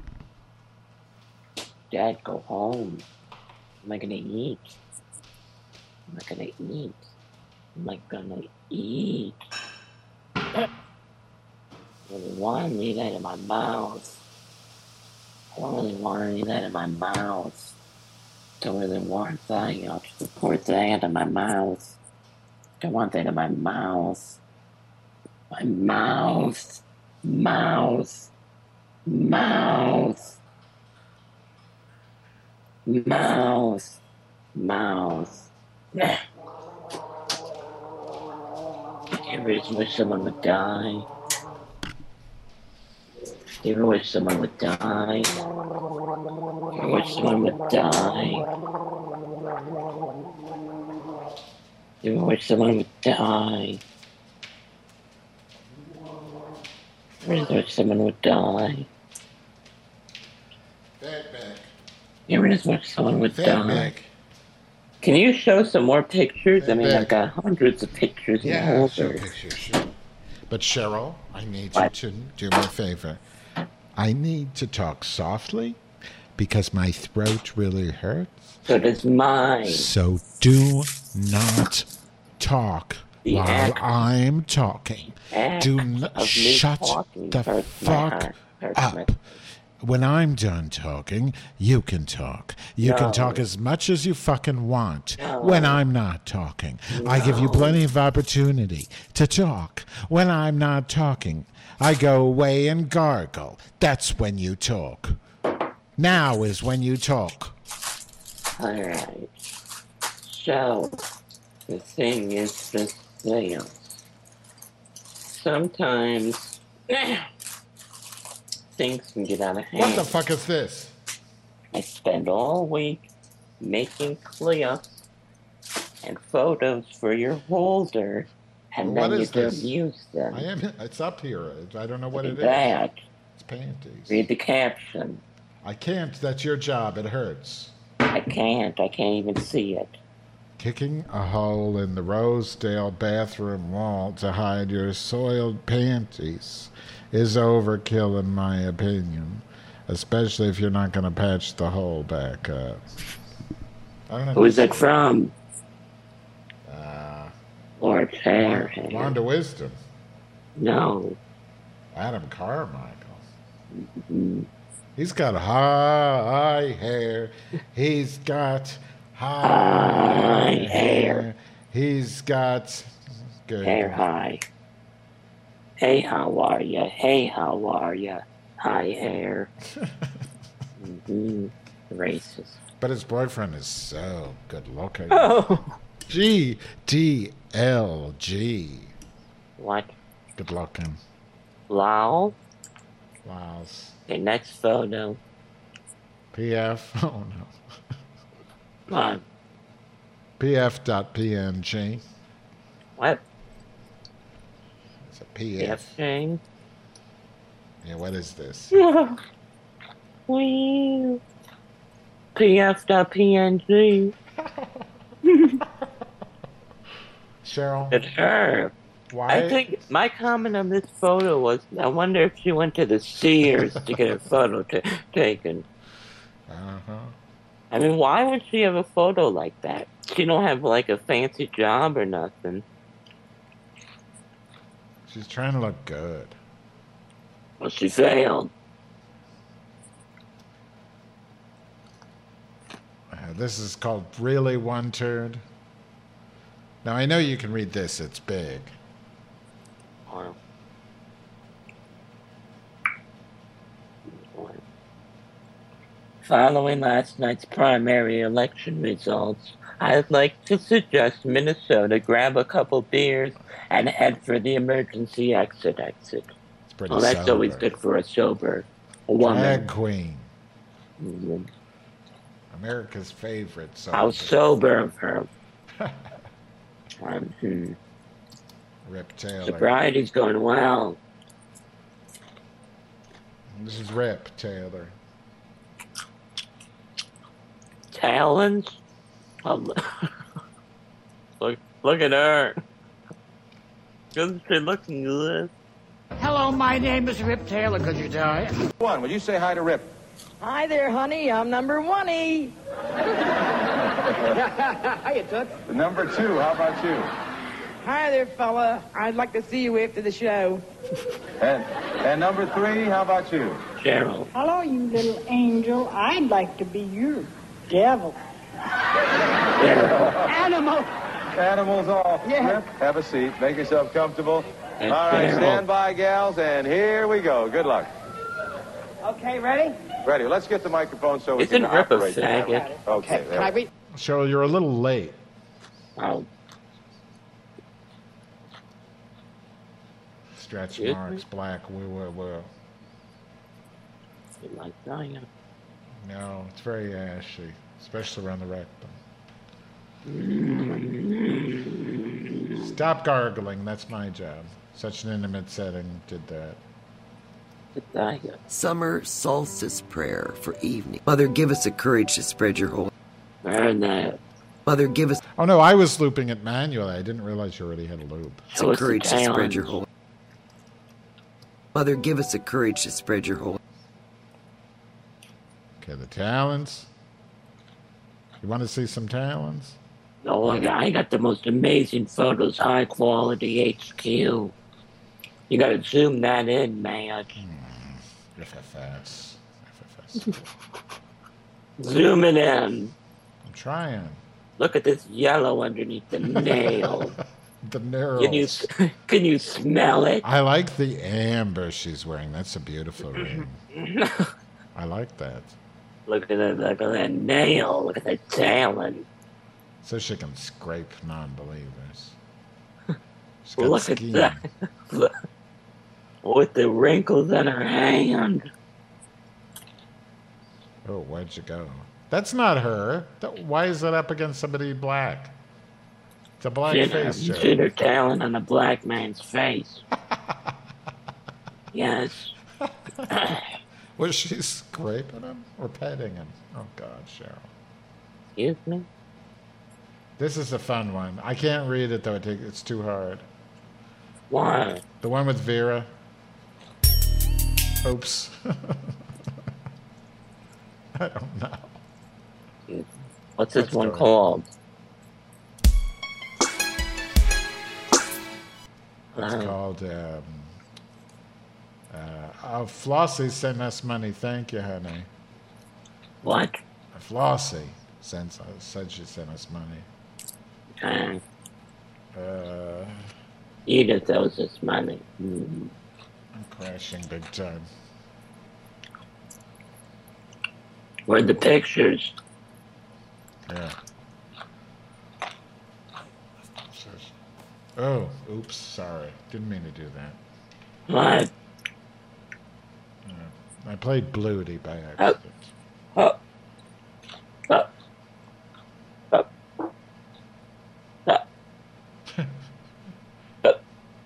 Dad, go home. Am I gonna eat? Am I gonna eat? Am I gonna eat? I really want any of that in my mouth. I don't really want any of that in my mouth. Don't really want that. You know, just pour that in my mouth. Don't want that in my mouth. My mouth. Mouth. Mouth. Mouth. Mouth. Yeah. You ever just wish someone would die? You ever wish someone would die? You ever wish someone would die? You ever wish someone would die? You ever wish someone would die? Fatback. You ever just wish someone would die? Fatback. Can you show some more pictures? I mean, Fatback. I've got hundreds of pictures in Yeah, I'll show holders. pictures, sure. But Cheryl, I need you to do me a favor. I need to talk softly because my throat really hurts. So does mine. So do not talk The while act- I'm talking. act Do not of me shut talking the hurts my fuck heart, hurts my- up. When I'm done talking, you can talk. You No. can talk as much as you fucking want. No. When I'm not talking, I give you plenty of opportunity to talk. When I'm not talking, I go away and gargle. That's when you talk. Now is when you talk. Alright. So, the thing is this thing. Sometimes things can get out of hand. What the fuck is this? I spend all week making clips and photos for your holder, and What then you is don't this? use them. I am. It's up here. I don't know what it Read is. that. It's panties. Read the caption. I can't. That's your job. It hurts. I can't. I can't even see it. Kicking a hole in the Rosedale bathroom wall to hide your soiled panties is overkill in my opinion, especially if you're not going to patch the hole back up. I don't know. Who is it from? Uh, Lord Hair. Wanda Wisdom. No. Adam Carmichael. Mm-hmm. He's got high hair. He's got high, High hair. hair. He's got good. Hair high. Hey, how are ya? Hey, how are ya? High hair. mm-hmm. Racist. But his boyfriend is so good looking. Oh. G D L G. What? Good looking. Lol? Wow. Okay, next photo. P F. Oh no. What? P F dot P N G. What? It's a P P F. F thing? Yeah, what is this? Wee. P F dot P N G. Cheryl. It's her. Why? I think my comment on this photo was, I wonder if she went to the Sears to get a photo t- taken. Uh-huh. I mean, why would she have a photo like that? She don't have, like, a fancy job or nothing. She's trying to look good. Well, she failed. Uh, this is called Really One Turd. Now, I know you can read this. It's big. Wow. Following last night's primary election results, I'd like to suggest Minnesota grab a couple beers and head for the emergency exit exit. It's pretty Well, that's sober. always good for a sober woman. Drag queen. Mhm. America's favorite. So How sober of her. um, hmm. Rip Taylor. Sobriety's going well. This is Rip Taylor. Talons? Oh, look, look at her. Isn't she looking good? Hello, my name is Rip Taylor. Could you die? One, would you say hi to Rip? Hi there, honey. I'm number one-y. Hiya, Toots. Number two, how about you? Hi there, fella. I'd like to see you after the show. And, and number three, how about you? Cheryl. Hello, you little angel. I'd like to be your devil. Animal. Animals all. Yeah. Rip, have a seat. Make yourself comfortable. And all right, Cheryl. stand by, gals, and here we go. Good luck. Okay, ready? Ready. Let's get the microphone so we Isn't can Rip a operate. faggot? Okay. Can there I we read? Cheryl, you're a little late. Oh, Stretch Excuse marks, black, woo, woo, woo. you like Diane? No, it's very ashy, especially around the rectum. Stop gargling. That's my job. Such an intimate setting did that. Diane. Summer solstice prayer for evening. Mother, give us the courage to spread your holy. Burn that. Mother, give us Oh no, I was looping it manually. I didn't realize you already had a loop. Show the us the courage to spread talons. your holy. Mother, give us the courage to spread your holy. Okay, the talons. You want to see some talons? Oh, I got, I got the most amazing photos, high quality H Q. You gotta zoom that in, man. F F S. F F S. Zoom it in. I'm trying. Look at this yellow underneath the nail. The narrows. Can you can you smell it? I like the amber she's wearing. That's a beautiful ring. I like that. Look at that! Look at that nail! Look at that talon! So she can scrape non-believers. She's got Look at scheme. that! Look. With the wrinkles in her hand. Oh, where'd you go? That's not her. That, why is that up against somebody black? It's a black Seen her, face, seen Joe. her talon on a black man's face. Yes. Was she scraping him or petting him? Oh, God, Cheryl. Excuse me? This is a fun one. I can't read it, though. It take, it's too hard. Why? The one with Vera. Oops. I don't know. What's this Let's one go. called? It's Uh, called, um, uh, oh, Flossie sent us money. Thank you, honey. What? Flossie sent, uh, said she sent us money. Uh, Uh, Edith owes us money. Mm. I'm crashing big time. Where are the pictures? Yeah. Oh, oops, sorry. Didn't mean to do that. What? Uh, I played Bluety by accident. Oh. Oh. Oh. Oh. Oh.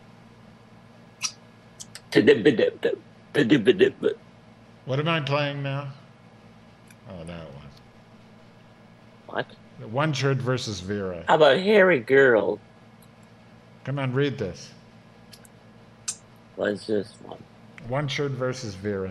Oh. What am I playing now? Oh, that one. What? One Shirt versus Vera. How about hairy girl? Come on, read this. What's this one? One Shirt versus Vera.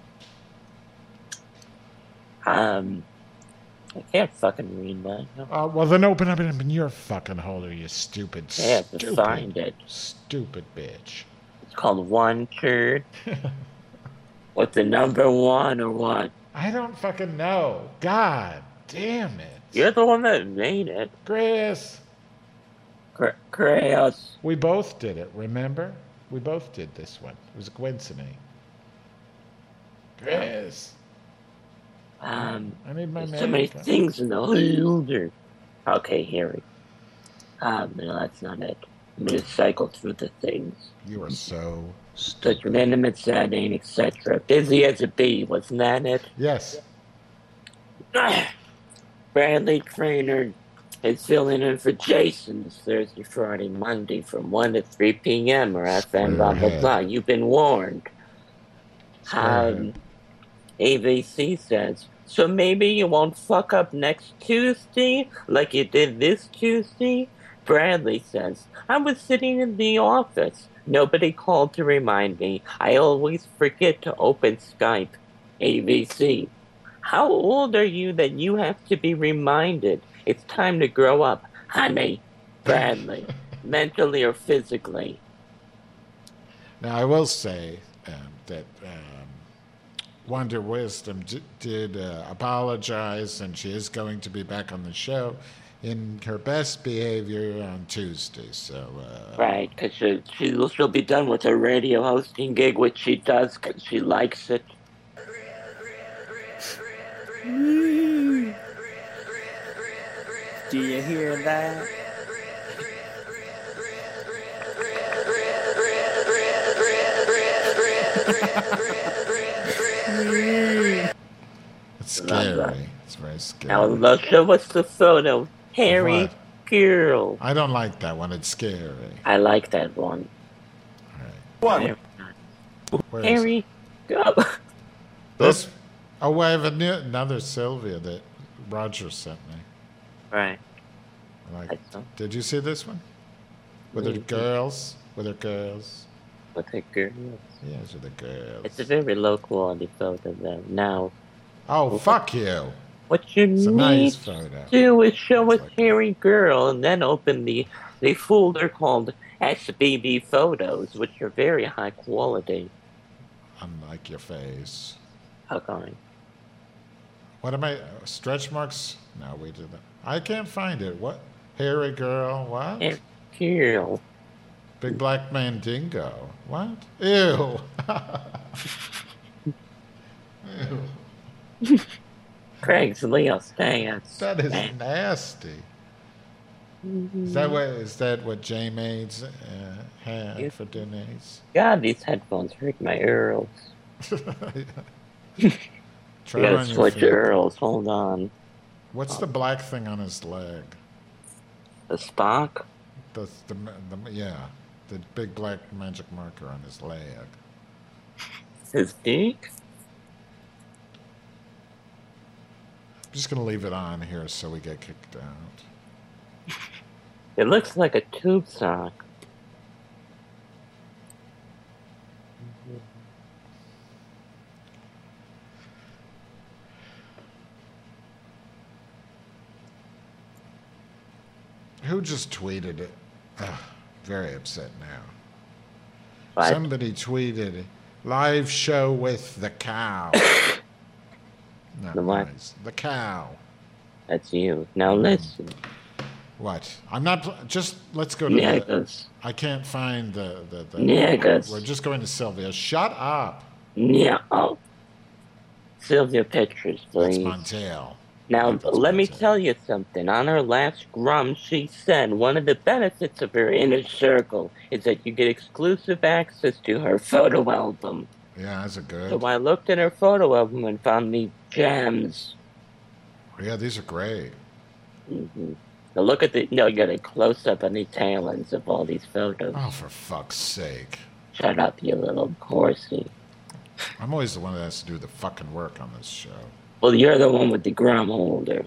Um, I can't fucking read that. No. Uh, well, then open up in your fucking holder, you stupid, I have to stupid, find it. stupid bitch. It's called One Shirt. What's the number one or what? I don't fucking know. God damn it. You're the one that made it. Chris. Cr- Chris. We both did it, remember? We both did this one. It was a coincidence. Chris. Um, I need my there's so many man. things in the holder. Okay, here we Um, no, that's not it. I'm gonna cycle through the things. You are so Such inanimate setting, et cetera. Busy as a bee, wasn't that it? Yes. Bradley Traynor is filling in for Jason this Thursday, Friday, Monday from one to three p.m. or F M, blah, blah, blah. You've been warned. Um, A B C says, so maybe you won't fuck up next Tuesday like you did this Tuesday? Bradley says, I was sitting in the office. Nobody called to remind me. I always forget to open Skype. A B C. How old are you that you have to be reminded? It's time to grow up. Honey, Bradley. Mentally or physically. Now, I will say um, that um, Wonder Wisdom d- did uh, apologize, and she is going to be back on the show in her best behavior on Tuesday. So, uh, Right, because she, she'll, she'll be done with her radio hosting gig, which she does because she likes it. Do you hear that? it's scary. It's very scary. Now, let's show us the photo. Harry What? Girl. I don't like that one. It's scary. I like that one. One. Where is Harry, go. This? Oh, I have a new, another Sylvia that Roger sent me. Right. I like. Did you see this one? With her Mhm. girls? With her girls? With her girls. Yeah, with the girls. It's a very low quality photo, though. Now, Oh, fuck you. what you It's a need nice photo. to do is show us Harry Girl and then open the, the folder called S B B Photos, which are very high quality. Unlike your face. Okay. What am I? Stretch marks? No, we did that. I can't find it. What? Hairy girl? What? Harry Girl. Big black man dingo. What? Ew. Ew. Craig's Leo stance. That is nasty. Is that what is that what J Maids uh, had Yeah. for Denise? God, these headphones hurt my earls. Try You gotta on your switch feet. earls. Hold on. What's the black thing on his leg? The Spock? The, the, the yeah, the big black magic marker on his leg. His dick? I'm just gonna leave it on here so we get kicked out. It looks like a tube sock. Who just tweeted it? Ugh, very upset now. What? Somebody tweeted live show with the cow. Not The what? nice. The cow. That's you. Now listen. What? I'm not. pl- Just let's go to. Niggas. The, I can't find the the. the Niggas. We're just going to Sylvia. Shut up. Yeah. Oh. Sylvia Pictures, That's please. Montel. Now, let me tell you something. On her last grum, she said one of the benefits of her inner circle is that you get exclusive access to her photo album. Yeah, that's a good. So I looked at her photo album and found these gems. Yeah, these are great. Mm-hmm. Now look at the, no, you got a close-up on the tail ends of all these photos. Oh, for fuck's sake. Shut up, you little horsey. I'm always the one that has to do the fucking work on this show. Well, you're the one with the grum holder.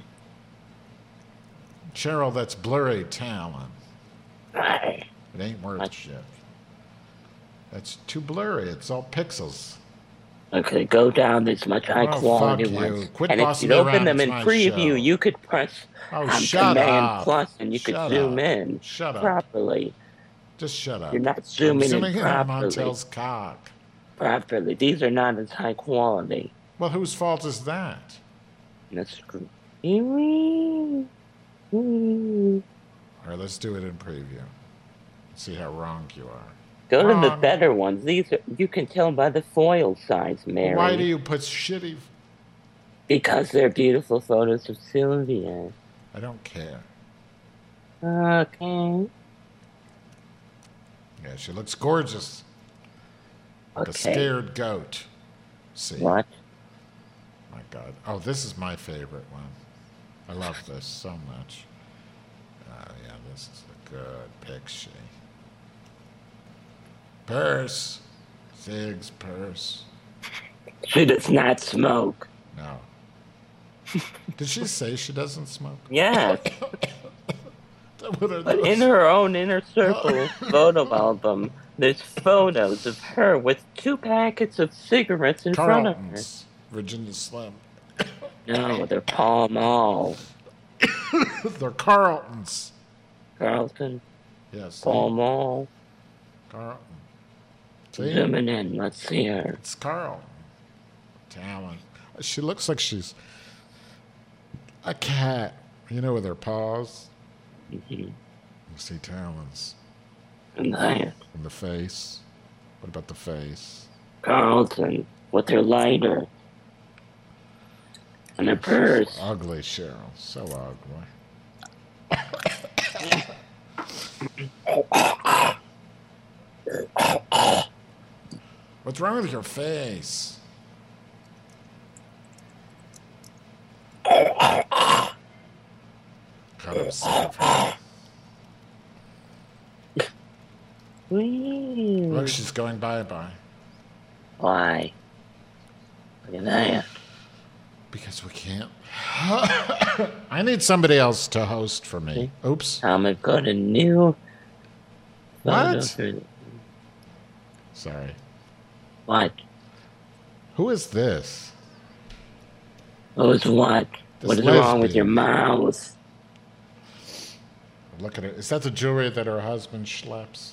Cheryl, that's blurry talent. Aye. It ain't worth shit. That's too blurry. It's all pixels. Okay, go down. There's much high Oh, quality fuck you. ones. Quit and if bossing you me open around. them It's in my preview, show. you could press Oh, um, shut Command up. Plus, and you could Shut zoom up. in Shut up. properly. Just shut up. You're not zooming, I'm zooming in in on properly. Montel's cock. Properly. These are not as high quality. Well, whose fault is that? That's true. All right, let's do it in preview. See how wrong you are. Go to the Wrong. better ones. These are, you can tell by the foil size, Mary. Why do you put shitty... Because they're beautiful photos of Sylvia. I don't care. Okay. Yeah, she looks gorgeous. Like a Okay. scared goat. See? What? My God. Oh, this is my favorite one. I love this so much. Oh, yeah, this is a good picture. Purse. Zig's purse. She does not smoke. No. Did she say she doesn't smoke? Yes. What are But those? in her own inner circle photo album, there's photos of her with two packets of cigarettes in front of her. Carlton's. Virginia Slim. No, they're Pall Mall. They're Carlton's. Carlton. Yes. Pall Mall. Carlton. See? Zooming in. Let's see her. It's Carl. Talent. She looks like she's a cat. You know, with her paws. Mm-hmm. You see talons. And that. And the face. What about the face? Carlton with her lighter. And her purse. Ugly, Cheryl. So ugly. What's wrong with your face? God, I'm sick of her. Look, she's going bye-bye. Why? Look at that. Because we can't. I need somebody else to host for me. Oops. Um, I've got a new. What? photo. Sorry. What? Who is this? Who's what? This What is wrong with lesbian. your mouth? Look at it. Is that the jewelry that her husband schleps?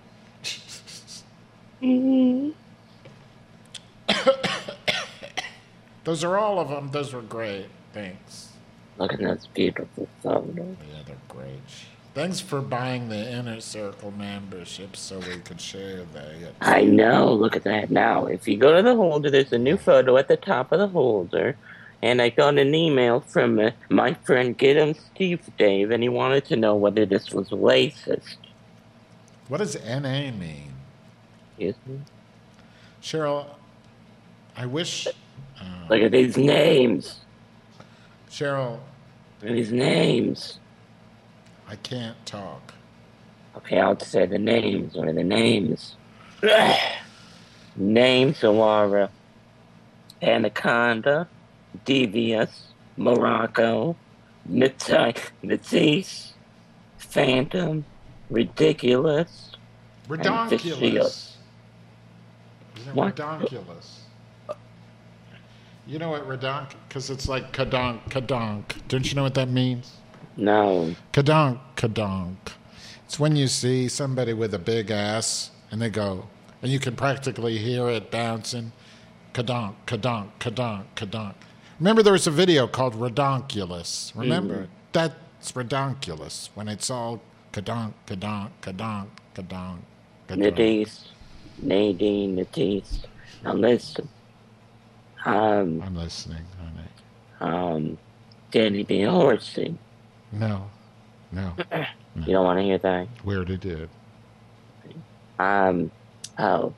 Those are all of them. Those were great. Thanks. Look at this beautiful photo. Yeah, they're great. Thanks for buying the Inner Circle membership so we could share that. I know. Look at that. Now, if you go to the holder, there's a new photo at the top of the holder. And I got an email from uh, my friend Get 'em Steve Dave, and he wanted to know whether this was racist. What does N A mean? Excuse me? Cheryl, I wish... Uh, Look at these names. Cheryl... Look at these names. I can't talk. Okay, I'll say the names. What are the names? Names are uh, Anaconda, Devious, Morocco, Matisse, Phantom, Ridiculous, and Vicious. Redonkulous. Isn't it What? redonkulous? You know what redonk? Because it's like kadonk, kadonk. Don't you know what that means? No. Kadonk, kadonk. It's when you see somebody with a big ass and they go, and you can practically hear it bouncing. Kadonk, kadonk, kadonk, kadonk. Remember there was a video called Redonkulous. Remember? Mhm. That's redonkulous. When it's all kadonk, kadonk, kadonk, kadonk, kadonk. Matisse, Nadine, Matisse. Now listen. Um, I'm listening, honey. um, Danny B. Horsey. No. No. You don't want to hear that? We already did. Um, oh.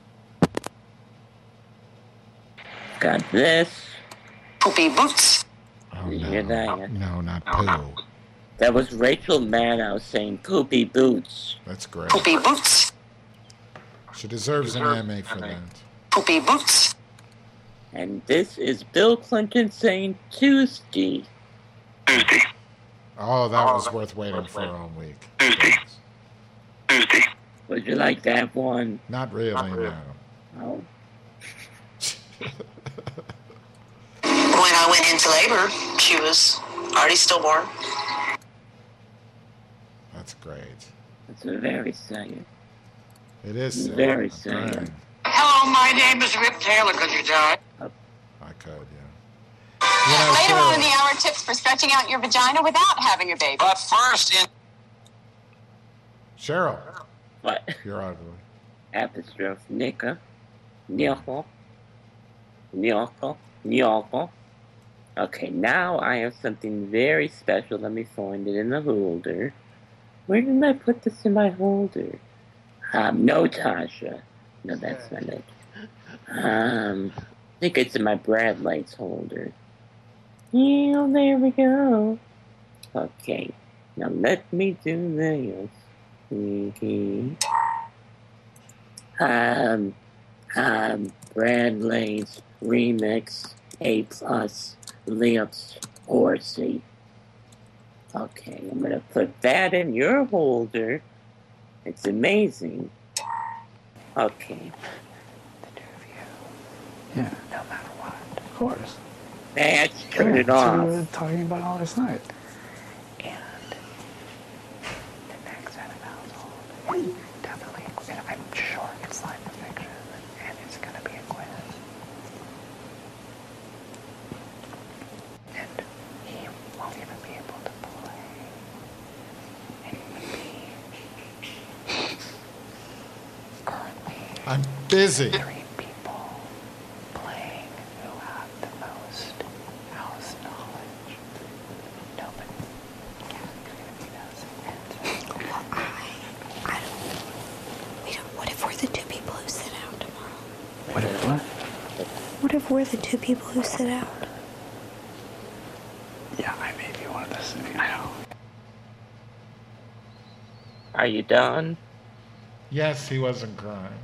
Got this. Poopy boots. Oh, You no. hear that? No, not poo. That was Rachel Maddow saying poopy boots. That's great. Poopy boots. She deserves an Emmy for that. Poopy boots. And this is Bill Clinton saying Tuesday. Oh, that was worth waiting for all week. Tuesday. Tuesday. Would you like that one? Not really, no. Oh. When I went into labor, she was already stillborn. That's great. It's very sad. It is sad. Very I'm sad. crying. Hello, my name is Rip Taylor. Could you die? I could, yeah. You know, Later on in Cheryl, the hour, tips for stretching out your vagina without having a baby. But first, in Cheryl, What? you're ugly. Apostrophe Nika. Nyoko. Nyoko. Nyoko. Okay, now I have something very special. Let me find it in the holder. Where did I put this in my holder? Um, no, Tasha. No, that's not it. Um, I think it's in my Brad Lights holder. Yeah, there we go. Okay, now let me do this. Mhm. Um, um, Brad Lights Remix A plus Lips Horsey. Okay, I'm gonna put that in your holder. It's amazing. Okay. Yeah, no matter what. Of course. Let's turn Yeah, it that's what off. we were talking about all this night. And the next head of household, definitely, and I'm sure it's like fiction, and it's gonna be a quiz. And he won't even be able to play. And he would be currently I'm busy. three people playing who have the most house knowledge. Nobody. Kathy's gonna be those. Well, I, I don't, we don't, what if we're the two people who sit out tomorrow? What if what? What if we're the two people who sit out? Yeah, I may be one of those. I know. Are you done? Yes, he wasn't crying.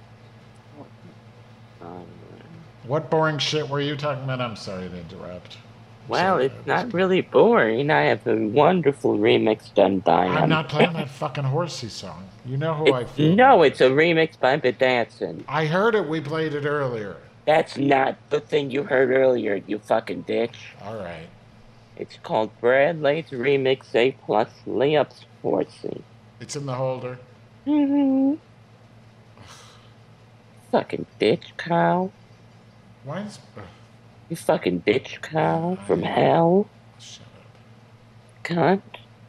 Um, What boring shit were you talking about? I'm sorry to interrupt. well, it's not really boring. I have a wonderful remix done by him. I'm not playing that fucking horsey song. You know who I It's- feel. no, it's a remix by Bedatson. I heard it. We played it earlier. That's not the thing you heard earlier, you fucking bitch. All right. It's called Brad Late's Remix A plus Layups Horsey. It's in the holder. Mm-hmm. Fucking bitch cow. Why is... You fucking bitch cow from hell. Shut up. Cunt.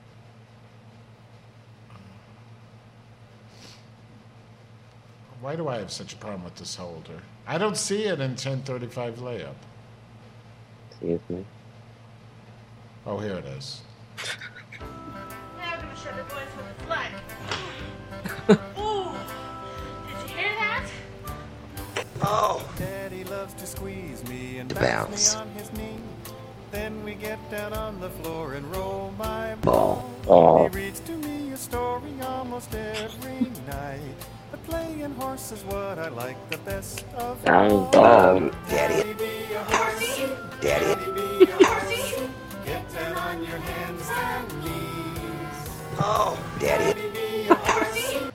Why do I have such a problem with this holder? I don't see it in ten thirty-five layup. Excuse me. Oh, here it is. Now I'm gonna shut the voice with a flood. Ooh, did you hear that? Oh. Daddy loves to squeeze me and The bounce bounce. me on his knee. Then we get down on the floor and roll my Ball. Oh. He reads to me a story almost every night. But playing horse is what I like the best of all. Um, Daddy. Be a horsey. Daddy. Be a horsey. Get down on your hands and knees. Oh, Daddy. Be a horsey.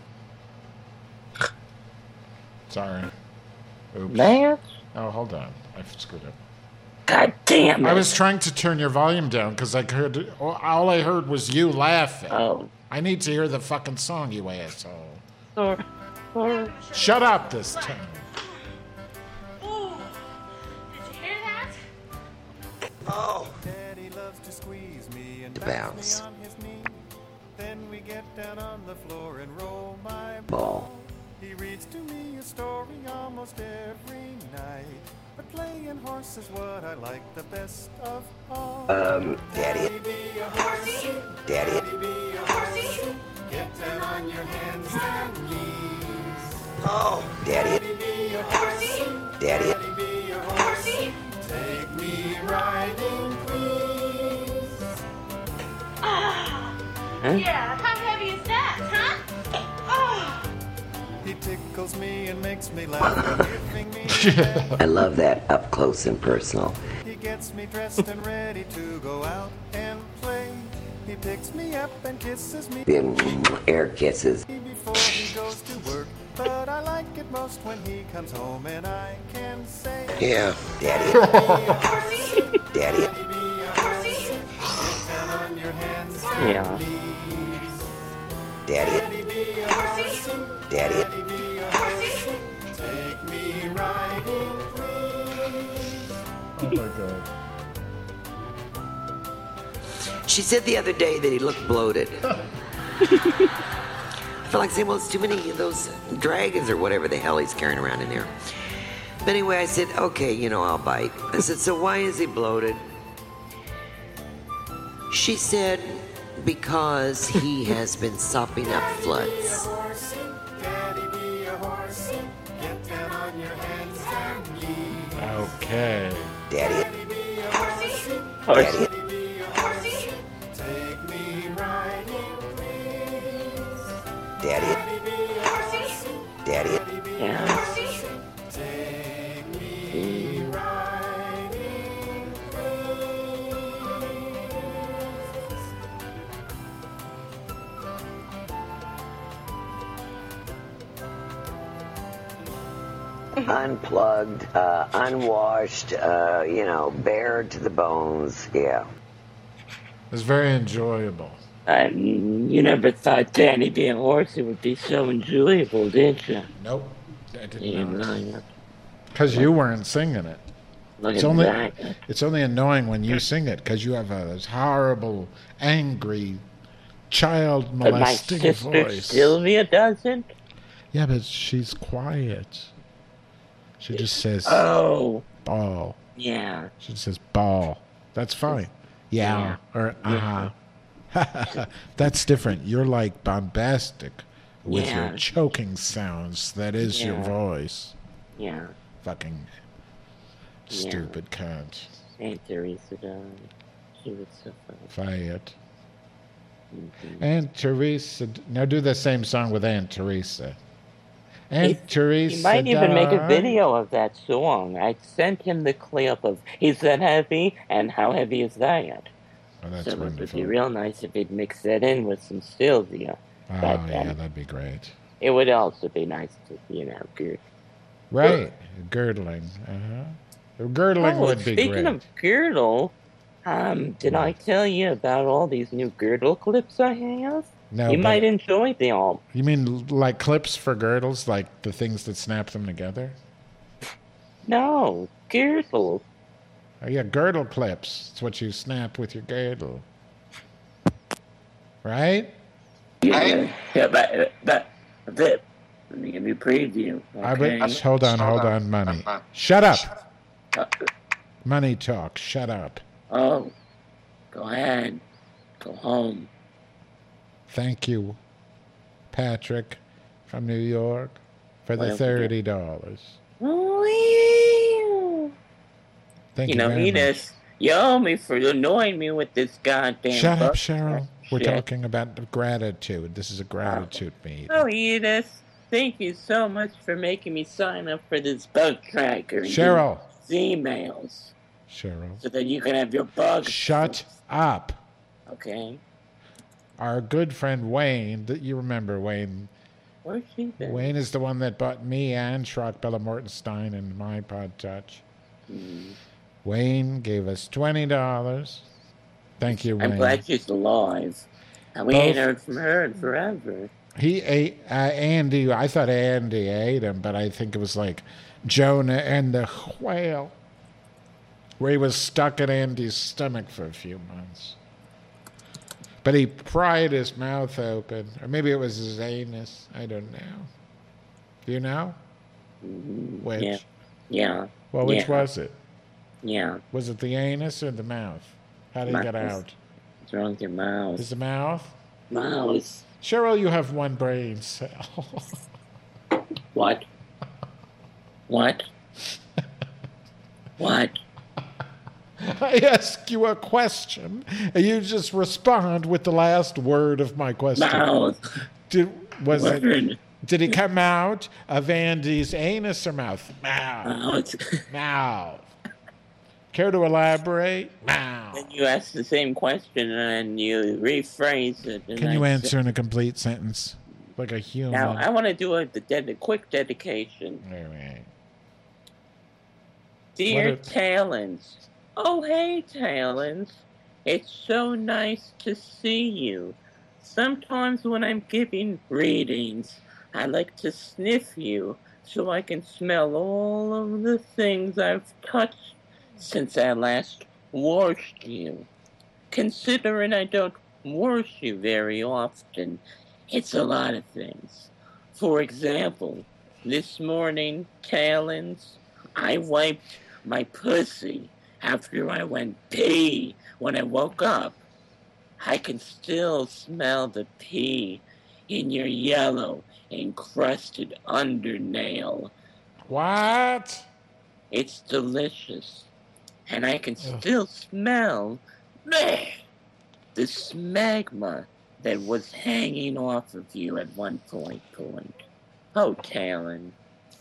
Sorry. Oops. Man. Oh, hold on. I screwed up. God damn it. I was trying to turn your volume down because I heard all I heard was you laughing. Oh. I need to hear the fucking song, you asshole. Sorry. Sorry. Shut up this time. Ooh, did you hear that? Oh. Daddy loves to squeeze me and The bounce bounce. me on his knee. Then we get down on the floor and roll my Ball. He reads to me a story almost every night. But playing horse is what I like the best of all. Um, Daddy. Be a horsey. Daddy. Be a horsey. Get down on your hands and knees. Oh, Daddy. Be a horsey. Daddy. Be a horsey. Take me riding, please. Ah, Huh? yeah, how heavy is that, huh? Oh. He tickles me and makes me laugh, giving me I love that up close and personal. He gets me dressed and ready to go out and play. He picks me up and kisses me Then air kisses. before he goes to work. But I like it most when he comes home and I can say, Yeah, Daddy. Daddy. Yeah. Daddy. Daddy. take me riding, Oh my god. She said the other day that he looked bloated. I feel like saying, well, it's too many of those dragons or whatever the hell he's carrying around in there. But anyway, I said, okay, you know, I'll bite. I said, so why is he bloated? She said, because he has been sopping up floods. Okay. Daddy. Daddy. Daddy. Daddy. Yeah. Unplugged, uh, unwashed, uh, you know, bare to the bones. Yeah. It was very enjoyable. I mean, you never thought Danny being a horse would be so enjoyable, did you? Nope. I did You not. lying. Because you weren't singing it. Look It's at only that. it's only annoying when you sing it because you have a this horrible, angry, child But my molesting sister voice. Sylvia doesn't. Yeah, but she's quiet. She just says Oh. ball. Yeah. She just says ball. That's fine. Yeah. Or uh huh. That's different. You're like bombastic with Yeah. your choking sounds. That is your Yeah. voice. Yeah. Fucking Yeah. stupid cunt. Aunt Teresa died. She was so funny. Fight. Mm-hmm. Aunt Teresa. Now do the same song with Aunt Teresa. Aunt He- Teresa. He might even make a died. video of that song. I sent him the clip of "Is That Heavy?" and "How Heavy Is That?" Oh, that's so it would wonderful. be real nice if he'd mix that in with some Sylvia. Oh, But, um, yeah, that'd be great. It would also be nice to, you know, good. Right. Girdling. Uh-huh. Girdling Oh, would be speaking great. of girdle, um, did I tell you about all these new girdle clips I have? No, you but- might enjoy them. You mean like clips for girdles, like the things that snap them together? No, girdle. Oh, yeah, girdle clips. It's what you snap with your girdle. Right? Yeah, yeah, but, but, but, let me give you a preview. I Okay? bet, hold on, hold on, money. Shut up. Money talk. Shut up. Oh, go ahead. Go home. Thank you, Patrick from New York, for the Well, thirty dollars. Thank you you know, very much. Edith, you owe me for annoying me with this goddamn Shut up, book. Cheryl. We're Shit. talking about gratitude. This is a gratitude meeting. Oh, Edith, thank you so much for making me sign up for this bug tracker. and Cheryl. do emails Cheryl. so that you can have your bugs. Shut up. Okay. Our good friend Wayne, that you remember Wayne. Where's she been? Wayne is the one that bought me and Schrock Bella Mortenstein and my Pod Touch. Mm. Wayne gave us twenty dollars. Thank you, Wayne. I'm glad she's alive. And we Both- ain't heard from her in forever. He ate uh, Andy. I thought Andy ate him, but I think it was like Jonah and the whale, where he was stuck in Andy's stomach for a few months. But he pried his mouth open, or maybe it was his anus. I don't know. Do you know? Which? Yeah. Yeah. Well, which Yeah. was it? Yeah. Was it the anus or the mouth? How did he get Mouth. out? What's wrong with your mouth? Is the mouth? Mouth. Cheryl, you have one brain cell. What? What? What? I ask you a question, and you just respond with the last word of my question. Mouth. Did, was Word. it, did he come out of Andy's anus or mouth? Mouth. Mouth. Mouth. Care to elaborate? Now. Then you ask the same question and you rephrase it. And Can I you say- answer in a complete sentence? Like a human. Now, I want to do a, a, a quick dedication. All right. Dear What Talons. Oh, hey, Talons. It's so nice to see you. Sometimes when I'm giving readings, I like to sniff you so I can smell all of the things I've touched since I last washed you. Considering I don't wash you very often, it's a lot of things. For example, this morning, Talons, I wiped my pussy after I went pee when I woke up. I can still smell the pee in your yellow encrusted undernail. What? It's delicious. And I can still smell bleh, the smegma that was hanging off of you at one point. point. Oh, Talon.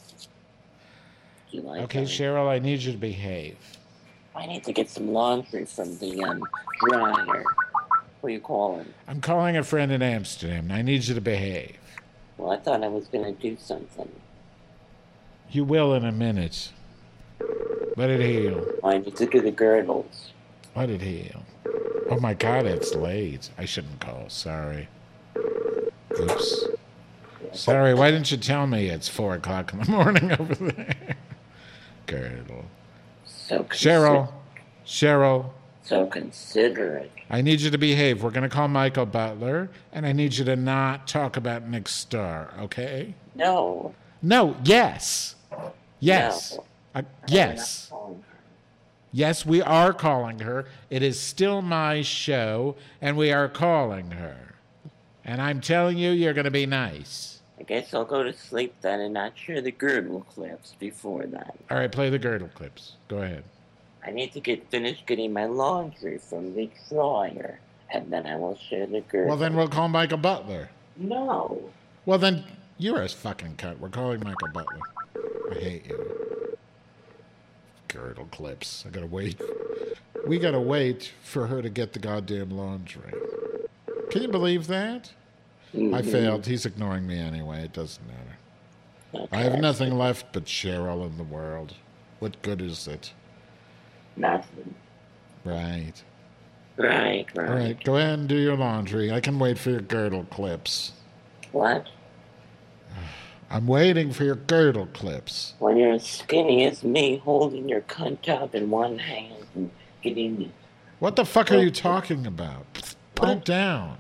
Do you like Okay, that? Cheryl, I need you to behave. I need to get some laundry from the um, dryer. What are you calling? I'm calling a friend in Amsterdam, and I need you to behave. Well, I thought I was going to do something. You will in a minute. Let it heal. I need to do the girdles. Let it heal. Oh my God, it's late. I shouldn't call. Sorry. Oops. Sorry, why didn't you tell me it's four o'clock in the morning over there? Girdle. So Cheryl. Cheryl. So considerate. I need you to behave. We're going to call Michael Butler, and I need you to not talk about Nick Starr, okay? No. No, yes. Yes. No. Uh, yes. Yes, we are calling her. It is still my show, and we are calling her. And I'm telling you, you're going to be nice. I guess I'll go to sleep then and not share the girdle clips before that. All right, play the girdle clips. Go ahead. I need to get finished getting my laundry from the dryer, and then I will share the girdle. Well, then we'll call Michael Butler. No. Well, then you're a fucking cunt. We're calling Michael Butler. I hate you. Girdle clips. I gotta wait. We gotta wait for her to get the goddamn laundry. Can you believe that? Mm-hmm. I failed. He's ignoring me anyway. It doesn't matter. Okay. I have nothing left but Cheryl in the world. What good is it? Nothing. Right. Right, right. All right, go ahead and do your laundry. I can wait for your girdle clips. What? I'm waiting for your girdle clips. When you're as skinny as me, holding your cunt out in one hand and getting the... What the fuck are you talking about? Put What? it down.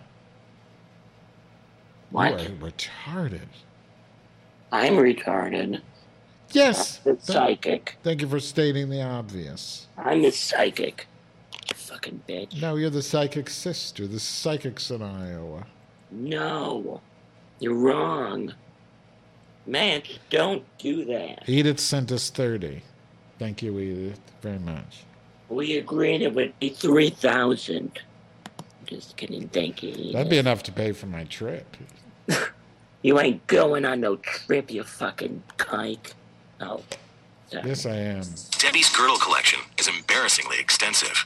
What? You are retarded. I'm retarded. Yes. I'm the psychic. Thank you for stating the obvious. I'm the psychic. You fucking bitch. No, you're the psychic sister. The psychics in Iowa. No. You're wrong. Man, don't do that. Edith sent us thirty. Thank you, Edith, very much. We agreed it would be three thousand. Just kidding. Thank you, Edith. That'd be enough to pay for my trip. You ain't going on no trip, you fucking kike. Oh. Sorry. Yes, I am. Debbie's girdle collection is embarrassingly extensive.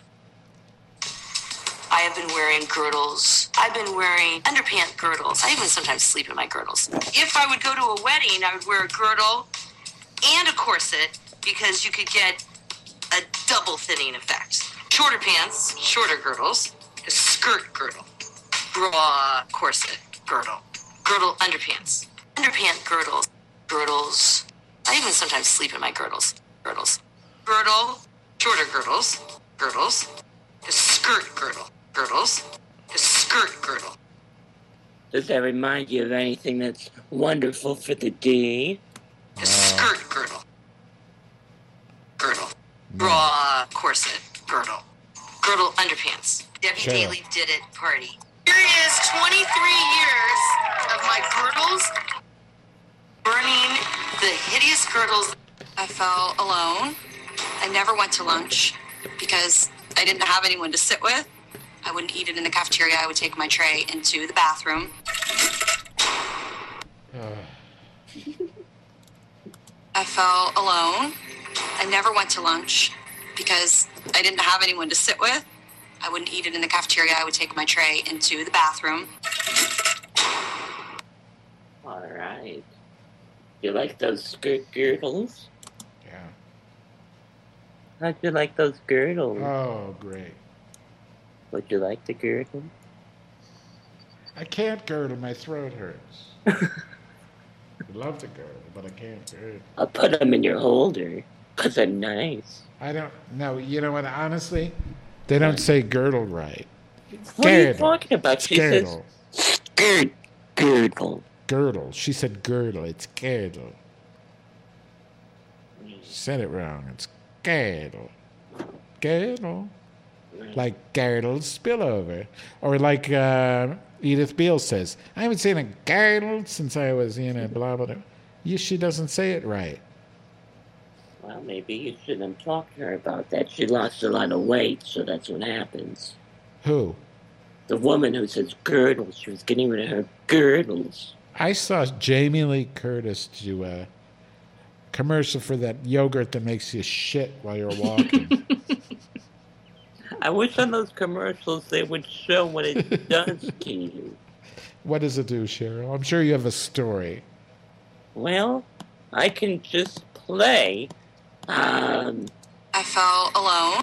I have been wearing girdles. I've been wearing underpant girdles. I even sometimes sleep in my girdles. If I would go to a wedding, I would wear a girdle and a corset because you could get a double thinning effect. Shorter pants, shorter girdles, a skirt girdle, bra, corset, girdle, girdle underpants, underpant girdles, girdles. I even sometimes sleep in my girdles, girdles, girdle, shorter girdles, girdles, a skirt girdle. Girdles. A skirt girdle. Does that remind you of anything that's wonderful for the D? A skirt girdle. Girdle. Bra, corset, girdle. Girdle underpants. Debbie Sure. Daly did it party. Here is twenty-three years of my girdles burning the hideous girdles. I felt alone. I never went to lunch because I didn't have anyone to sit with. I wouldn't eat it in the cafeteria. I would take my tray into the bathroom. I felt alone. I never went to lunch because I didn't have anyone to sit with. I wouldn't eat it in the cafeteria. I would take my tray into the bathroom. All right. You like those skirt girdles? Yeah. How'd you like those girdles? Oh, great. Would you like the girdle? I can't girdle. My throat hurts. I'd love to girdle, but I can't girdle. I'll put them in your holder, because they're nice. I don't know. You know what? Honestly, they don't say girdle right. What are you Girdle. talking about? It's She says girdle. skirt girdle. Girdle. She said girdle. It's girdle. She said it wrong. It's girdle. Girdle. Like girdle spillover. Or like uh, Edith Beale says, I haven't seen a girdle since I was, you know, blah, blah, blah. You, she doesn't say it right. Well, maybe you shouldn't talk to her about that. She lost a lot of weight, so that's what happens. Who? The woman who says girdles. She was getting rid of her girdles. I saw Jamie Lee Curtis do a commercial for that yogurt that makes you shit while you're walking. I wish on those commercials they would show what it does to you. What does it do, Cheryl? I'm sure you have a story. Well, I can just play. Um, I fell alone.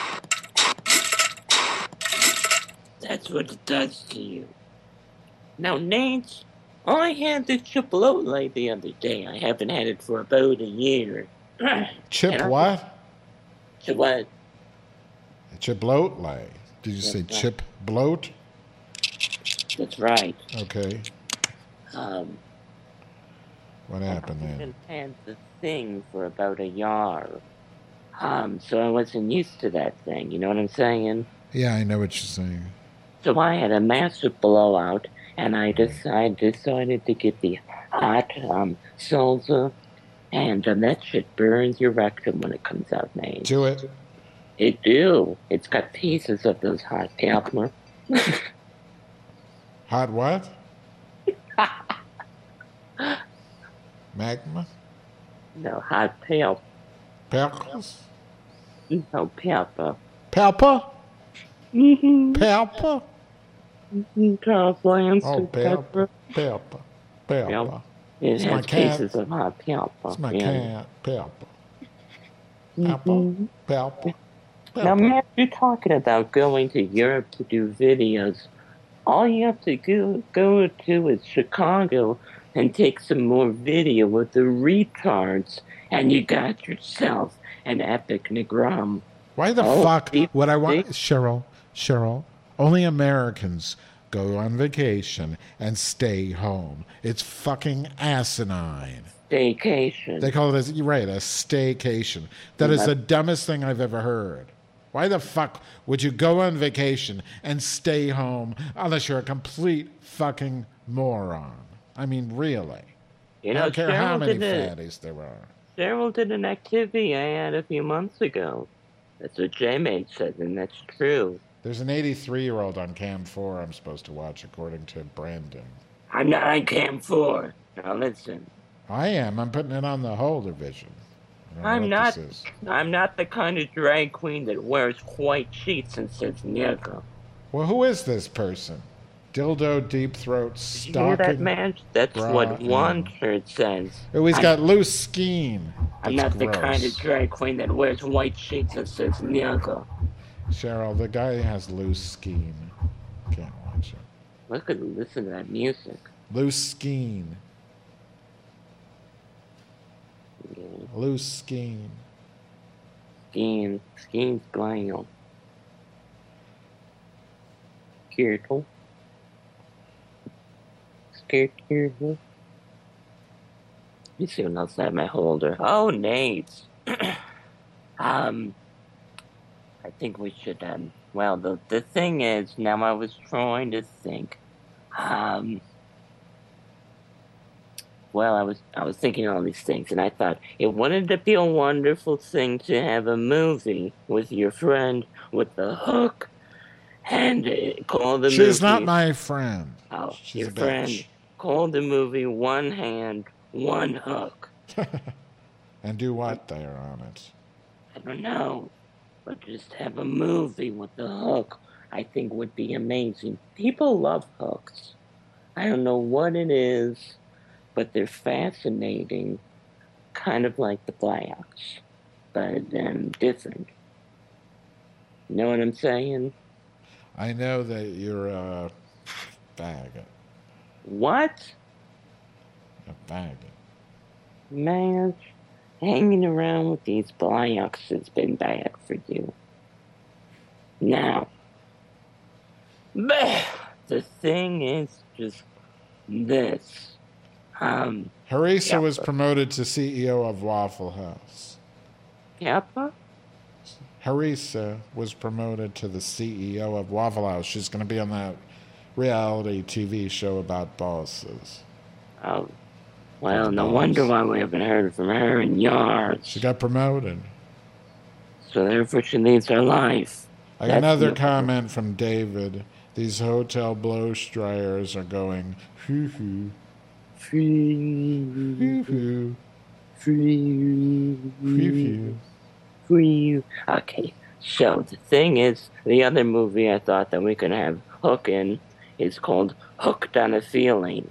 That's what it does to you. Now, Nate, I had the Chipotle the other day. I haven't had it for about a year. Chip And I- what? Chip what? Chip bloat? Like, did you say That's right. chip bloat? That's right. Okay. Um, What happened I then? haven't had the thing for about a year. Um, so I wasn't used to that thing. You know what I'm saying? Yeah, I know what you're saying. So I had a massive blowout, and I decided decided to get the hot um, salsa, and um, that shit burns your rectum when it comes out, Nate. Do it. It do. It's got pieces of those hot pepper. Hot what? Magma? No, hot pep. Peppers? No, pepper. Pepper? Mm-hmm. Pepper? California Oh, pepper. pepper. Pepper. Pepper. It It's my has cat. pieces of hot pepper. It's my yeah. cat. Pepper. Pepper. Pepper. Now, Matt, you're talking about going to Europe to do videos. All you have to go, go to is Chicago and take some more video with the retards, and you got yourself an epic Negrum. Why the Oh, fuck see- would I want... see? Cheryl, Cheryl, only Americans go on vacation and stay home. It's fucking asinine. Staycation. They call it, a, you're right, a staycation. That is Yeah. the dumbest thing I've ever heard. Why the fuck would you go on vacation and stay home unless you're a complete fucking moron? I mean, really. You I know, don't care how Cheryl many did a- fatties there are. Cheryl did an activity I had a few months ago. That's what J-Mate said, and that's true. There's an eighty-three-year-old on Cam four I'm supposed to watch, according to Brandon. I'm not on Cam four. Now listen. I am. I'm putting it on the holder vision. I don't know I'm what not. this is. I'm not the kind of drag queen that wears white sheets and says nigga. Well, who is this person? Dildo, deep throat, You hear that, stocking. man? That's bra, what one and- shirt says. Oh, he's I'm- got loose skein. I'm That's not the kind gross. of drag queen that wears white sheets and says nigga. Cheryl, the guy has loose skein. Can't watch it. Look at listen to that music. Loose skein. Yeah. Loose skein. Skin, skin's glam. Kirtle. Scared Kirtle. Let me see what else I have in my holder. Oh, Nate. um, I think we should, um, well, the, the thing is, now I was trying to think, um, well, I was I was thinking all these things, and I thought it wouldn't it be a wonderful thing to have a movie with your friend with the hook, and uh, call the movie. She's not my friend. Oh, She's your a bitch. friend. Call the movie One Hand, One Hook. And do what there on it? I don't know. But just have a movie with the hook, I think would be amazing. People love hooks. I don't know what it is, but they're fascinating. Kind of like the blacks, but um, different. You know what I'm saying? I know that you're a faggot. What? A faggot. Man, hanging around with these blacks has been bad for you. Now, the thing is just this. Um, Harissa yeah, was but- promoted to C E O of Waffle House. Kappa? Harissa was promoted to the C E O of Waffle House. She's going to be on that reality T V show about bosses. Oh, well, no wonder why we haven't heard from her in yards. She got promoted. So therefore she leaves her life. I got That's another no- comment from David. These hotel blow dryers are going hoo hoo. Hoo hoo. Free. Free. Free. Okay, so the thing is, the other movie I thought that we could have Hook in is called Hooked on a Feeling.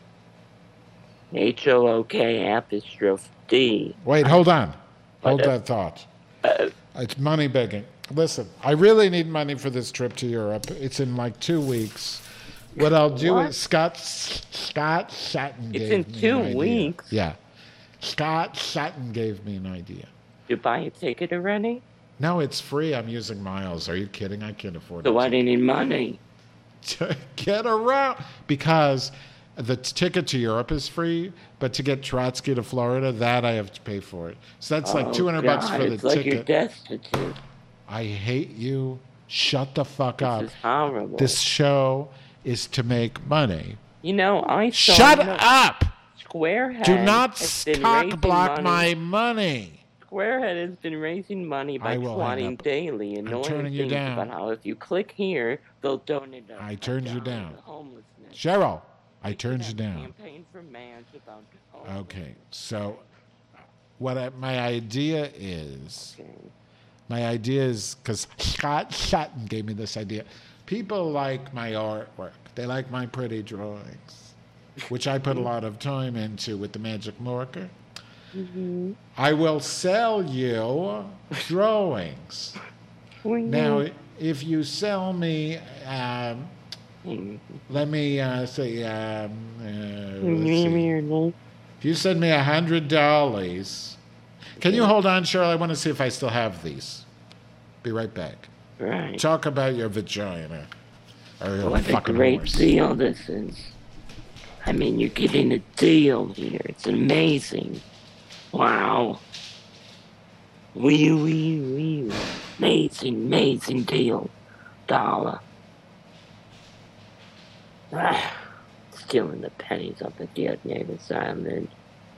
H O O K apostrophe D. Wait, hold on. Hold What, uh, that thought. It's money begging. Listen, I really need money for this trip to Europe. It's in like two weeks. What I'll do What? is Scott Scott Sutton It's gave in me two an idea. weeks? Yeah. Scott Sutton gave me an idea. You buy a ticket already? No, it's free. I'm using miles. Are you kidding? I can't afford So it. why do you need money? To get around. Because the ticket to Europe is free, but to get Trotsky to Florida, that I have to pay for it. So that's like Oh, two hundred bucks God, for the it's like ticket. you're destitute. I hate you. Shut the fuck This up. is horrible. This show is to make money. You know, I saw... Shut no, up! Squarehead Do not has been stock raising block money. my money. Squarehead has been raising money by I will hang twatting up. daily, annoying turning you things down. about how if you click here, they'll donate a I turned you dollar down. to homelessness. Cheryl, I turned you Have down. Campaign for Madge about homelessness. Okay, so what I, my idea is, my idea is, because Scott Sutton gave me this idea. People like my artwork. They like my pretty drawings, which I put a lot of time into with the magic marker. Mm-hmm. I will sell you drawings. Now, if you sell me, um, let me uh, say, um, uh, let's see. If you send me a hundred dollars, can you hold on, Cheryl? I want to see if I still have these. Be right back. Right. Talk about your vagina. Or your What a fucking great horse. deal this is. I mean, you're getting a deal here. It's amazing. Wow. Wee, wee, wee. Amazing, amazing deal. Dollar. Ah, stealing the pennies off the dead neighbor's island.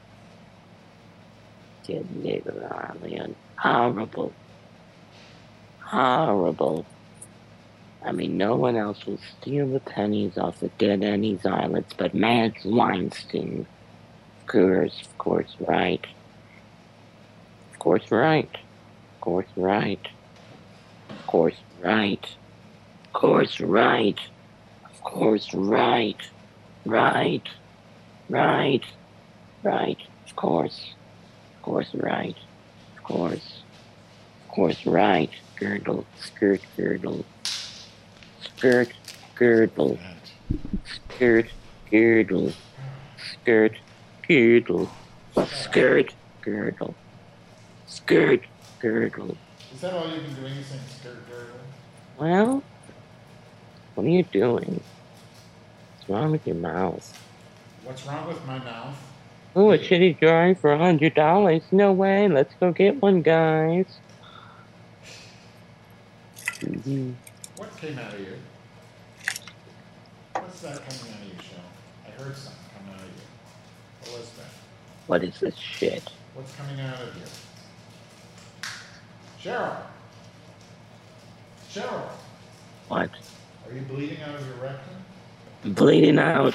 Dead neighbor island. Horrible. Horrible. I mean, no one else will steal the pennies off the dead Annie's islands but Madge Weinstein. Of course, of course, right. Of course, right. Of course, right. Of course, right. Of course, right. Of course, right. Right. Right. Right. Of course. Of course, right. Of course. Of course, right. Girdle. Skirt, girdle. Skirt, girdle. Skirt, girdle. Skirt, girdle. Skirt, girdle. Skirt, girdle. Is that all you've been doing? Saying skirt girdle? Well, what are you doing? What's wrong with your mouth? What's wrong with my mouth? Oh, a shitty drawing for a hundred dollars. No way. Let's go get one, guys. Mm-hmm. What came out of you? What's that coming out of you, Cheryl? I heard something coming out of you. What was that? What is this shit? What's coming out of you? Cheryl! Cheryl! What? Are you bleeding out of your rectum? I'm bleeding out.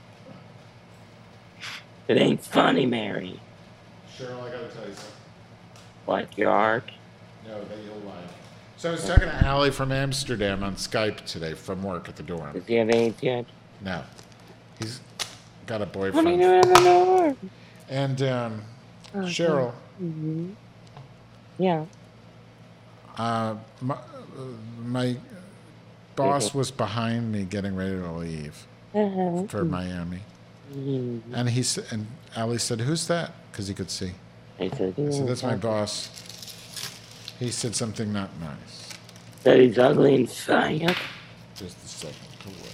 It ain't funny, Mary. Cheryl, I gotta tell you something. What, your art? No, that you'll like. So I was talking to Allie from Amsterdam on Skype today from work at the dorm. Does he have AIDS yet? No. He's got a What are you boyfriend. doing in the door? And um, Okay. Cheryl, Mm-hmm. Yeah. uh, my, uh, my boss was behind me getting ready to leave Uh-huh. for Miami. Mhm. And he s- and Allie said, "Who's that?" Because he could see. I said, I said, "Yeah, "That's my okay." boss." He said something not nice. That he's ugly and fat. Just a second. Go away.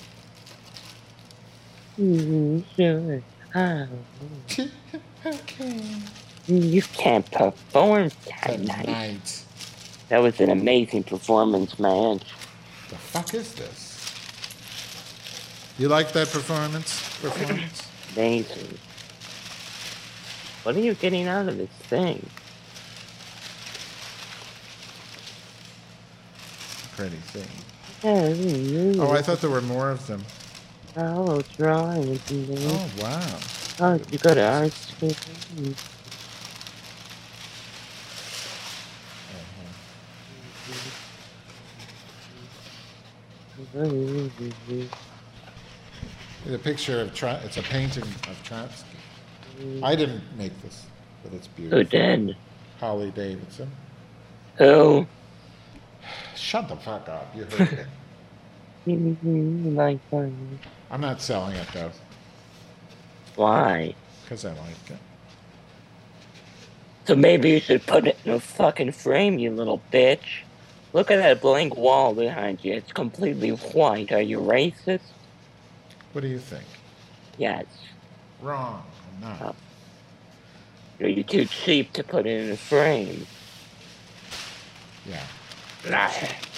Mm-hmm. Sure. Oh. Okay. You can't perform that night. Tonight. That was an amazing performance, man. The fuck is this? You like that performance? Performance? Amazing. What are you getting out of this thing? Pretty thing. Oh, Oh, I thought there were more of them. Oh, drawing. Oh, wow. Oh, you got art school. It's a picture of Tro- it's a painting of Trotsky. I didn't make this, but it's beautiful. Who did? Holly Davidson. Who? Shut the fuck up. You heard it. Mm-hmm. Like fun. I'm not selling it though. Why? Because I like it. So maybe you should put it in a fucking frame, you little bitch. Look at that blank wall behind you. It's completely white. Are you racist? What do you think? Yes. Wrong. I'm not. Oh. Are you too cheap to put it in a frame? Yeah. Nah.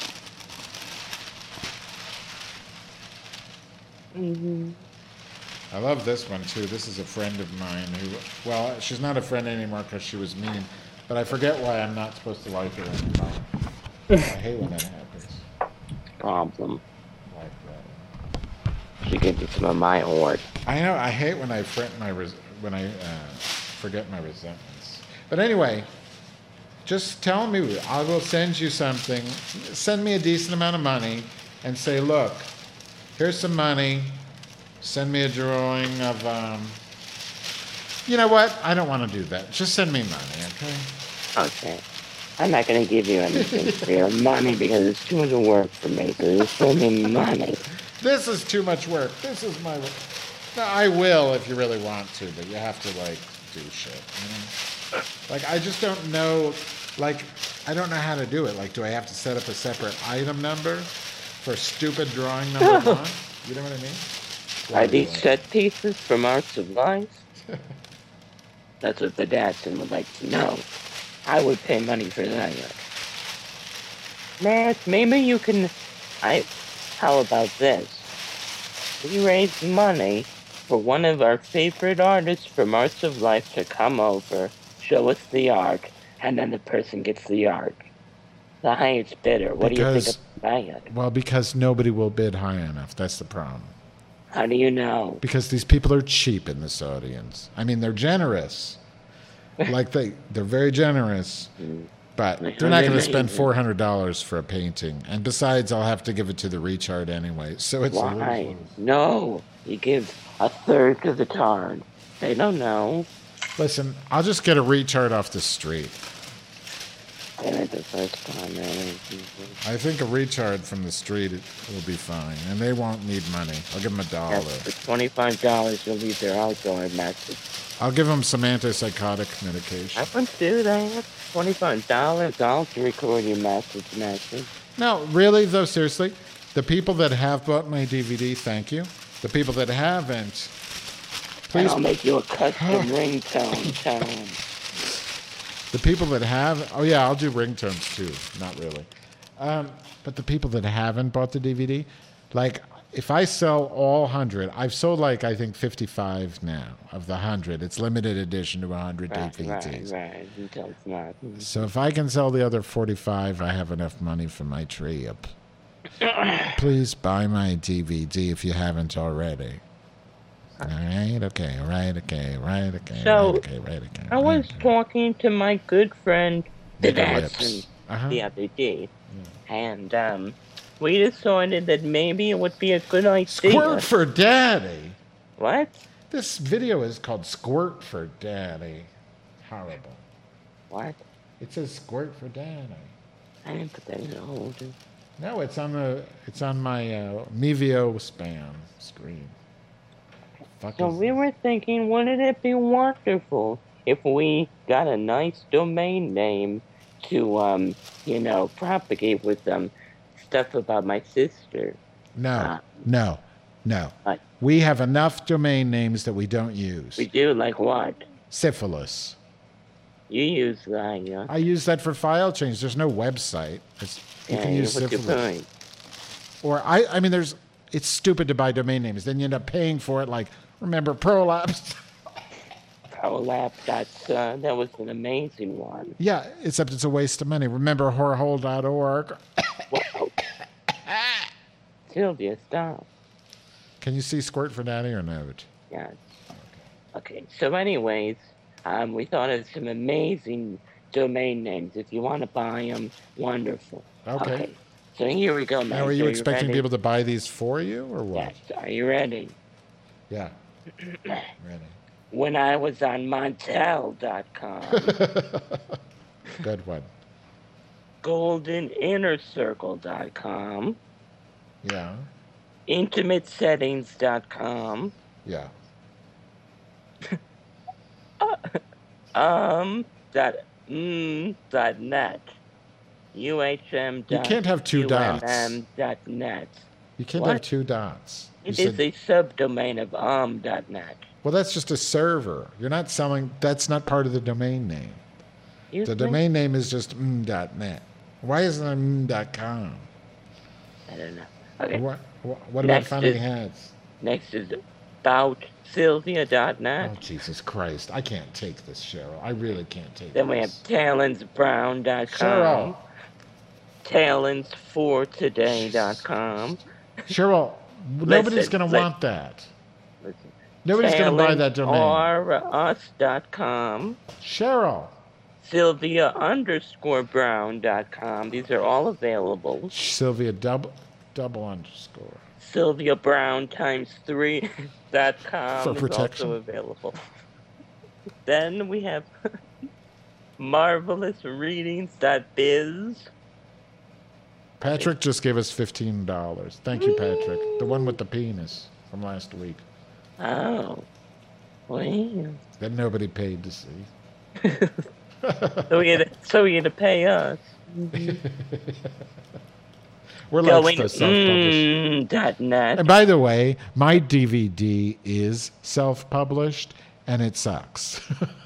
Mm-hmm. I love this one too. This is a friend of mine who, well, she's not a friend anymore because she was mean, but I forget why I'm not supposed to like her anymore. I hate when that happens. Problem. Like that. She gives you some of my hoard. I know. I hate when I fret my res- when I uh, forget my resentments. But anyway, just tell me. I will send you something. Send me a decent amount of money, and say, look, here's some money. Send me a drawing of. Um, you know what? I don't want to do that. Just send me money, okay? Okay. I'm not going to give you anything for your money because it's too much work for me. So just send me money. This is too much work. This is my. No, I will if you really want to, but you have to like do shit. You know? Like I just don't know. Like I don't know how to do it. Like, do I have to set up a separate item number for stupid drawing number one? You know what I mean? Are these set pieces from Arts of Life? That's what the Datsun would like to know. I would pay money for that. Matt, maybe you can. I. How about this? We raise money for one of our favorite artists from Arts of Life to come over, show us the art, and then the person gets the art. The highest bidder. What do you think of that? Well, because nobody will bid high enough. That's the problem. How do you know? Because these people are cheap in this audience. I mean, they're generous. Like they, they're very generous, but they're not going to spend four hundred dollars for a painting. And besides, I'll have to give it to the retard anyway. So it's Why? No, you give a third to the tard. They don't know. Listen, I'll just get a retard off the street. I ain't the first time, man. I think a retard from the street will be fine, and they won't need money. I'll give them a dollar. Yes, for twenty-five dollars, you'll leave their outgoing message. I'll give them some antipsychotic medication. I wouldn't do that. twenty-five dollars, I'll record your message message. No, really, though, seriously, the people that have bought my D V D, thank you. The people that haven't, please. I'll make you a custom ringtone tone. The people that have, oh yeah, I'll do ringtones too. Not really. Um, but the people that haven't bought the D V D, like, if I sell all one hundred, I've sold like, I think fifty-five now of the one hundred. It's limited edition to one hundred Right, D V Ds. right, right. Until it's not. So if I can sell the other forty-five, I have enough money for my trip. Please buy my D V D if you haven't already. All right, okay, all right, okay, all right, okay, So, all right, okay, right, okay. I was talking to my good friend, the Big lips. Datsun, Uh-huh. the other day, And um, we decided that maybe it would be a good idea. Squirt for Daddy. What? This video is called Squirt for Daddy. Horrible. What? It says Squirt for Daddy. I didn't put that in the holder. No, it's on the it's on my uh, Mevio spam screen. Fuck So is we were thinking, wouldn't it be wonderful if we got a nice domain name to, um, you know, propagate with um, stuff about my sister? No, Uh, no, no. What? We have enough domain names that we don't use. We do, like what? Syphilis. You use that, yeah? I use that for file change. There's no website. It's, you Yeah, can use what's your syphilis. point? Or I, I mean, there's. It's stupid to buy domain names. Then you end up paying for it. Like, remember Prolapse? Prolap, that's, uh, that was an amazing one. Yeah, except it's a waste of money. Remember whorehole dot org? Wow. Sylvia, stop. Can you see Squirt for Daddy or no? Yeah. Okay, so anyways, um, we thought of some amazing domain names. If you want to buy them, wonderful. Okay. So here we go, man. Now, are you So expecting ready? people to buy these for you or what? Yes. Are you ready? Yeah. Ready. When I was on Montel dot com, Good one. golden inner circle dot com, Yeah. intimate settings dot com, Yeah. um, dot, mm, dot net, U H M You can't have two dots. dot net. You can't What? have two dots. You It is said- a subdomain of um dot net. well, that's just a server. You're not selling. That's not part of the domain name. You The think- domain name is just mm dot net. Why isn't it mm dot com? I don't know. Okay. What, what, what about Next funny is- hats? Next is about sylvia dot net. Oh, Jesus Christ. I can't take this, Cheryl. I really can't take Then we have this. talons brown dot com, Cheryl. talons for today dot com. Cheryl, nobody's Listen, going to li- want that. Nobody's going to buy that domain. talons r us dot com, Cheryl. sylvia underscore brown dot com. These are all available. Sylvia double, double underscore. Sylvia Brown times three dot com For is protection. also available. Then we have marvelous readings dot biz. Patrick just gave us fifteen dollars. Thank you, Patrick. The one with the penis from last week. Oh, well. That nobody paid to see. So we had to, so we had to pay us. We're Going like the self-published. mm, dot net. And by the way, my D V D is self-published, and it sucks.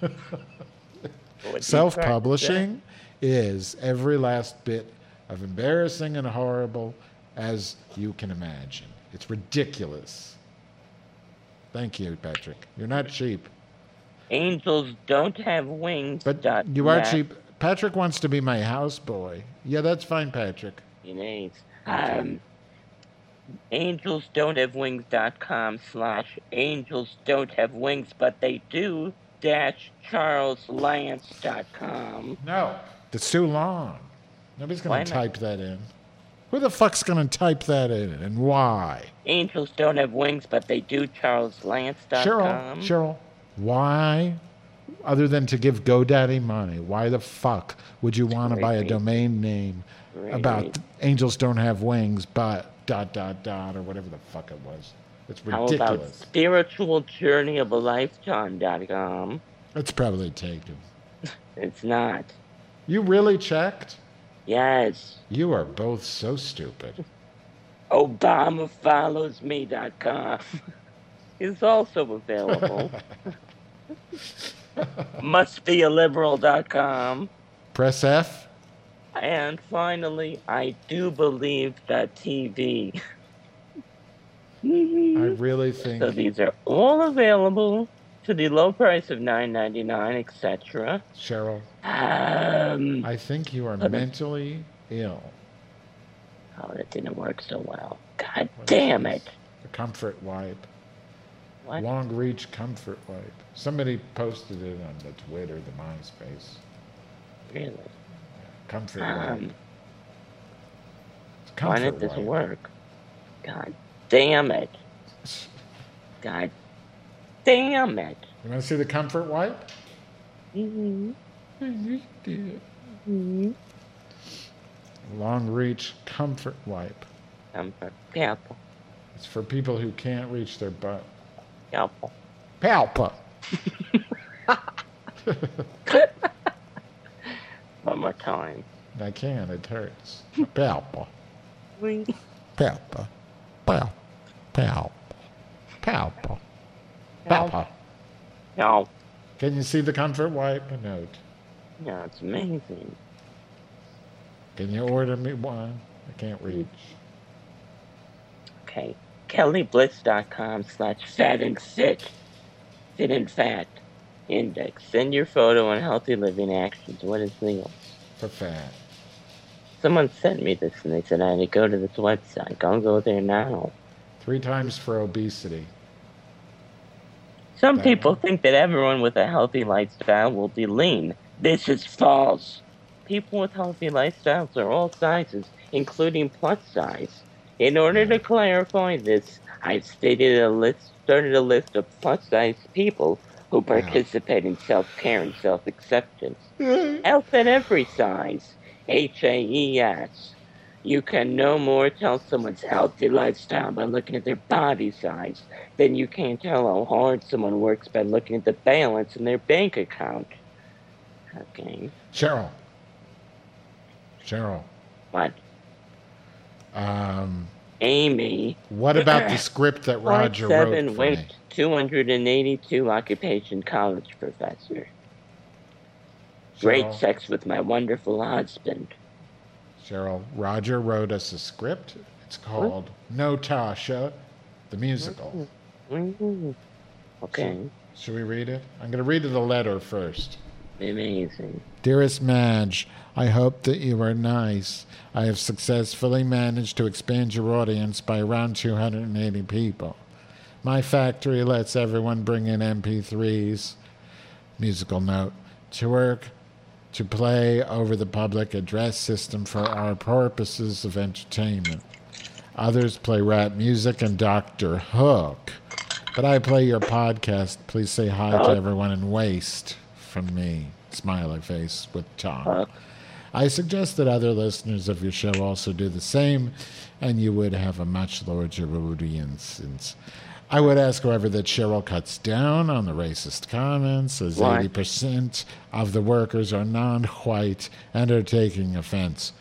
Self-publishing is every last bit of embarrassing and horrible as you can imagine. It's ridiculous. Thank you, Patrick. You're not cheap. Angels don't have wings. But dot you are net. cheap. Patrick wants to be my houseboy. Yeah, that's fine, Patrick. It is. Um, angels don't have wings dot com slash angels don't have wings, but they do dash charles lance dot com. No. It's too long. Nobody's Why going to not? type that in. Who the fuck's going to type that in and why? Angels don't have wings, but they do charles lance dot com. Cheryl, Cheryl, why, other than to give GoDaddy money, why the fuck would you want to buy a Right. domain name Right. about angels don't have wings, but dot, dot, dot, or whatever the fuck it was? It's How about ridiculous. spiritual journey of a lifetime dot com? It's probably taken. It's not. You really checked? Yes. You are both so stupid. obama follows me dot com is also available. must be a liberal dot com. Press F. And finally, I do believe that T V. I really think. So these are all available to the low price of nine ninety-nine, et cetera. Cheryl, Um, I think you are Let me- mentally ill. oh, that didn't work so well. God damn it. A comfort wipe. What? Long reach comfort wipe. Somebody posted it on the Twitter, the MySpace. Really? Comfort Um, wipe. Why didn't this work? God damn it. God damn it. You want to see the comfort wipe? Mm-hmm. Mm-hmm. Long reach comfort wipe. Comfort. Palpa. It's for people who can't reach their butt. Palpa. Palpa. One more time. I can, it hurts. Palpa. Wing. Palpa. Pal. Pal. Palpa. Palpa. No. Can you see the comfort wipe? Note. Yeah, it's amazing. Can you order me one? I can't reach. Okay. kellybliss.com slash fat and fit. Fit and fat. Index. Send your photo on healthy living actions. What is legal? For fat. Someone sent me this and they said I had to go to this website. I'll go there now. Three times for obesity. Some That people one. think that everyone with a healthy lifestyle will be lean. This is false. People with healthy lifestyles are all sizes, including plus size. In order to clarify this, I've stated a list, started a list of plus size people who participate in self-care and self-acceptance. Health at every size. H A E S. You can no more tell someone's healthy lifestyle by looking at their body size than you can tell how hard someone works by looking at the balance in their bank account. Okay. Cheryl. Cheryl. What? Um, Amy. What about the script that Roger Point wrote seven for weight, me? two hundred eighty-two occupation college professor. Great Cheryl. sex with my wonderful husband. Cheryl, Roger wrote us a script. It's called No Tasha, the musical. Mhm. Okay. Should we read it? I'm going to read the letter first. Amazing. Dearest Madge, I hope that you are nice. I have successfully managed to expand your audience by around two hundred eighty people. My factory lets everyone bring in M P threes, musical note, to work, to play over the public address system for our purposes of entertainment. Others play rap music and Doctor Hook. But I play your podcast. Please say hi to everyone in waste from me. Smiley face with tongue. I suggest that other listeners of your show also do the same, and you would have a much larger audience. I would ask, however, that Cheryl cuts down on the racist comments, as Why? eighty percent of the workers are non-white and are taking offense.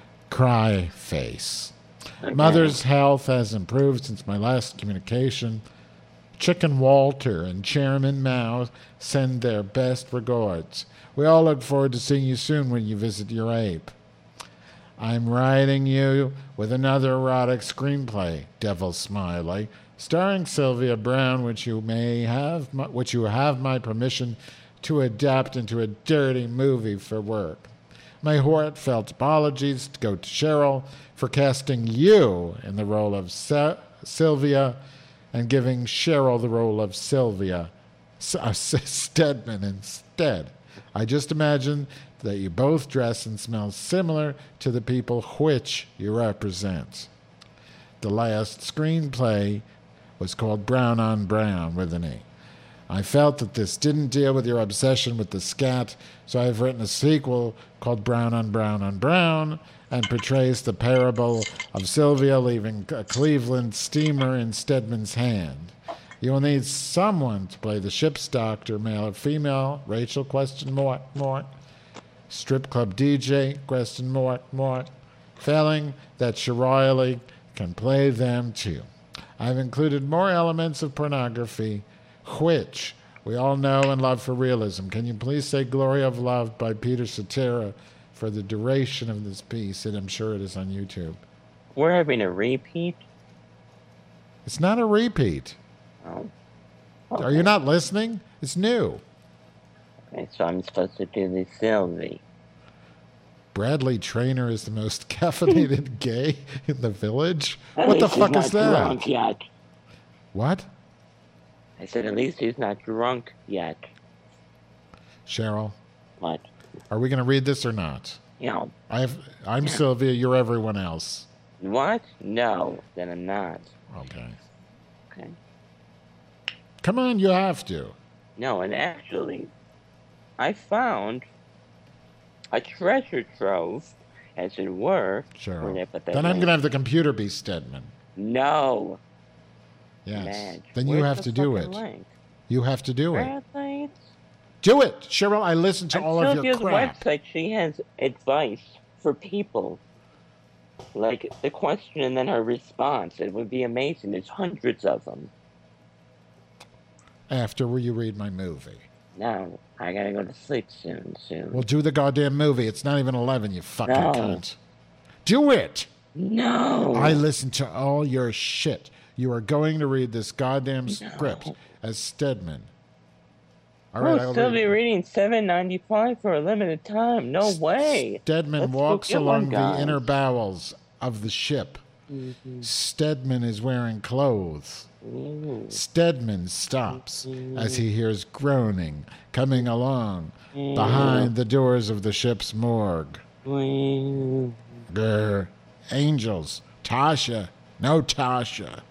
Cry face. Okay. Mother's health has improved since my last communication. Chicken Walter and Chairman Mao send their best regards. We all look forward to seeing you soon when you visit your ape. I'm writing you with another erotic screenplay, Devil Smiley, starring Sylvia Brown, which you may have, my, which you have my permission to adapt into a dirty movie for work. My heartfelt apologies go to Cheryl for casting you in the role of Se- Sylvia and giving Cheryl the role of Sylvia S- uh, Stedman instead. I just imagine that you both dress and smell similar to the people which you represent. The last screenplay was called Brown on Brown with an E. I felt that this didn't deal with your obsession with the scat, so I've written a sequel called Brown on Brown on Brown and portrays the parable of Sylvia leaving a Cleveland steamer in Stedman's hand. You will need someone to play the ship's doctor, male or female. Rachel, question mark, mark. Strip club D J, question mark, mark. Failing that Shirley can play them too. I've included more elements of pornography, which we all know and love for realism. Can you please say Glory of Love by Peter Cetera for the duration of this piece? And I'm sure it is on YouTube. We're having a repeat? It's not a repeat. Oh. Are you not listening? It's new. Okay, so I'm supposed to do the Sylvie. Bradley Traynor is the most caffeinated gay in the village? At What the least he's fuck is not that? drunk yet. What? I said at least he's not drunk yet. Cheryl? What? Are we going to read this or not? Yeah. I've, I'm Yeah. Sylvia, you're everyone else. What? No, then I'm not. Okay. Okay. Come on, you have to. No, and actually, I found a treasure trove, as it were. Sure. Where they put that Then I'm link. going to have the computer be Stedman. No. Yes. Madge, Then you where's have the to do it. fucking link? You have to do it. Bradley? Do it, Cheryl. I listen to On all of your Sylvia's crap. website, she has advice for people. Like the question and then her response. It would be amazing. There's hundreds of them. After will you read my movie? No, I gotta go to sleep soon. Soon. Well, do the goddamn movie. It's not even eleven, you fucking No. cunt. Do it. No. I listen to all your shit. You are going to read this goddamn script as Stedman. All right, oh, I'll Sylvia read. reading seven ninety five for a limited time. No way. Stedman Let's go walks get along one, the guys. inner bowels of the ship. Mhm. Stedman is wearing clothes. Stedman stops as he hears groaning coming along behind the doors of the ship's morgue. Grr. Angels. Tasha. No Tasha.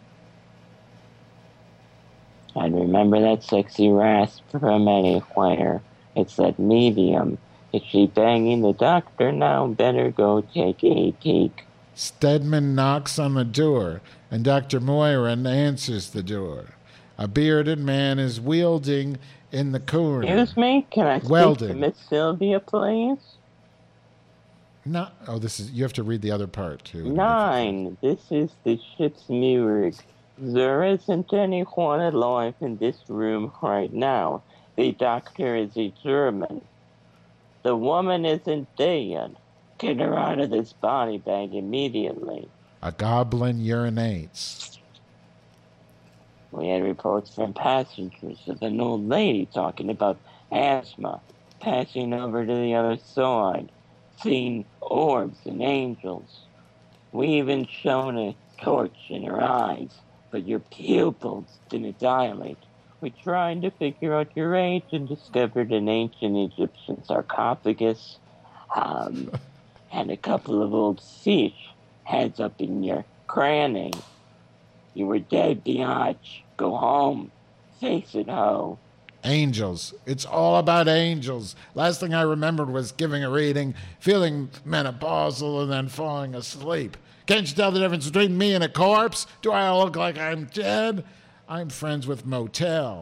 I remember that sexy rasp from anywhere. It's that medium. Is she banging the doctor now? Better go take a peek. Stedman knocks on the door, and Doctor Moira answers the door. A bearded man is wielding in the corner. Excuse me? Can I speak to Welding. Miss Sylvia, please? No, oh, this is. You have to read the other part too. Nine. This is the ship's mirror. There isn't anyone alive in this room right now. The doctor is a German. The woman isn't dead. Get her out of this body bag immediately. A goblin urinates. We had reports from passengers of an old lady talking about asthma, passing over to the other side, seeing orbs and angels. We even shown a torch in her eyes, but your pupils didn't dilate. We tried to figure out your age and discovered an ancient Egyptian sarcophagus, um, and a couple of old fish heads up in your cranny. You were dead, biatch. Go home. Face it, ho. Angels. It's all about angels. Last thing I remembered was giving a reading, feeling menopausal, and then falling asleep. Can't you tell the difference between me and a corpse? Do I look like I'm dead? I'm friends with Motel.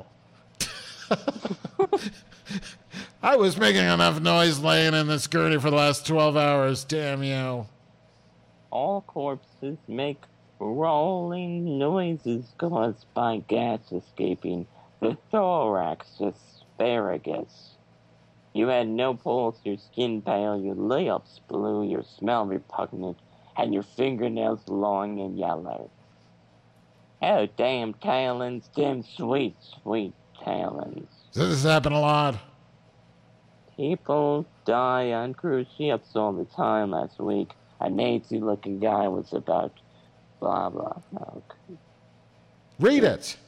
I was making enough noise laying in this gurney for the last twelve hours, damn you. All corpses make rolling noises caused by gas escaping the thorax asparagus. You had no pulse, your skin pale, your lips blue, your smell repugnant, and your fingernails long and yellow. Oh, damn talons, damn sweet, sweet talons. Does this happen a lot? People die on cruise ships all the time last week. A Nazi-looking guy was about blah, blah. Okay. Read it.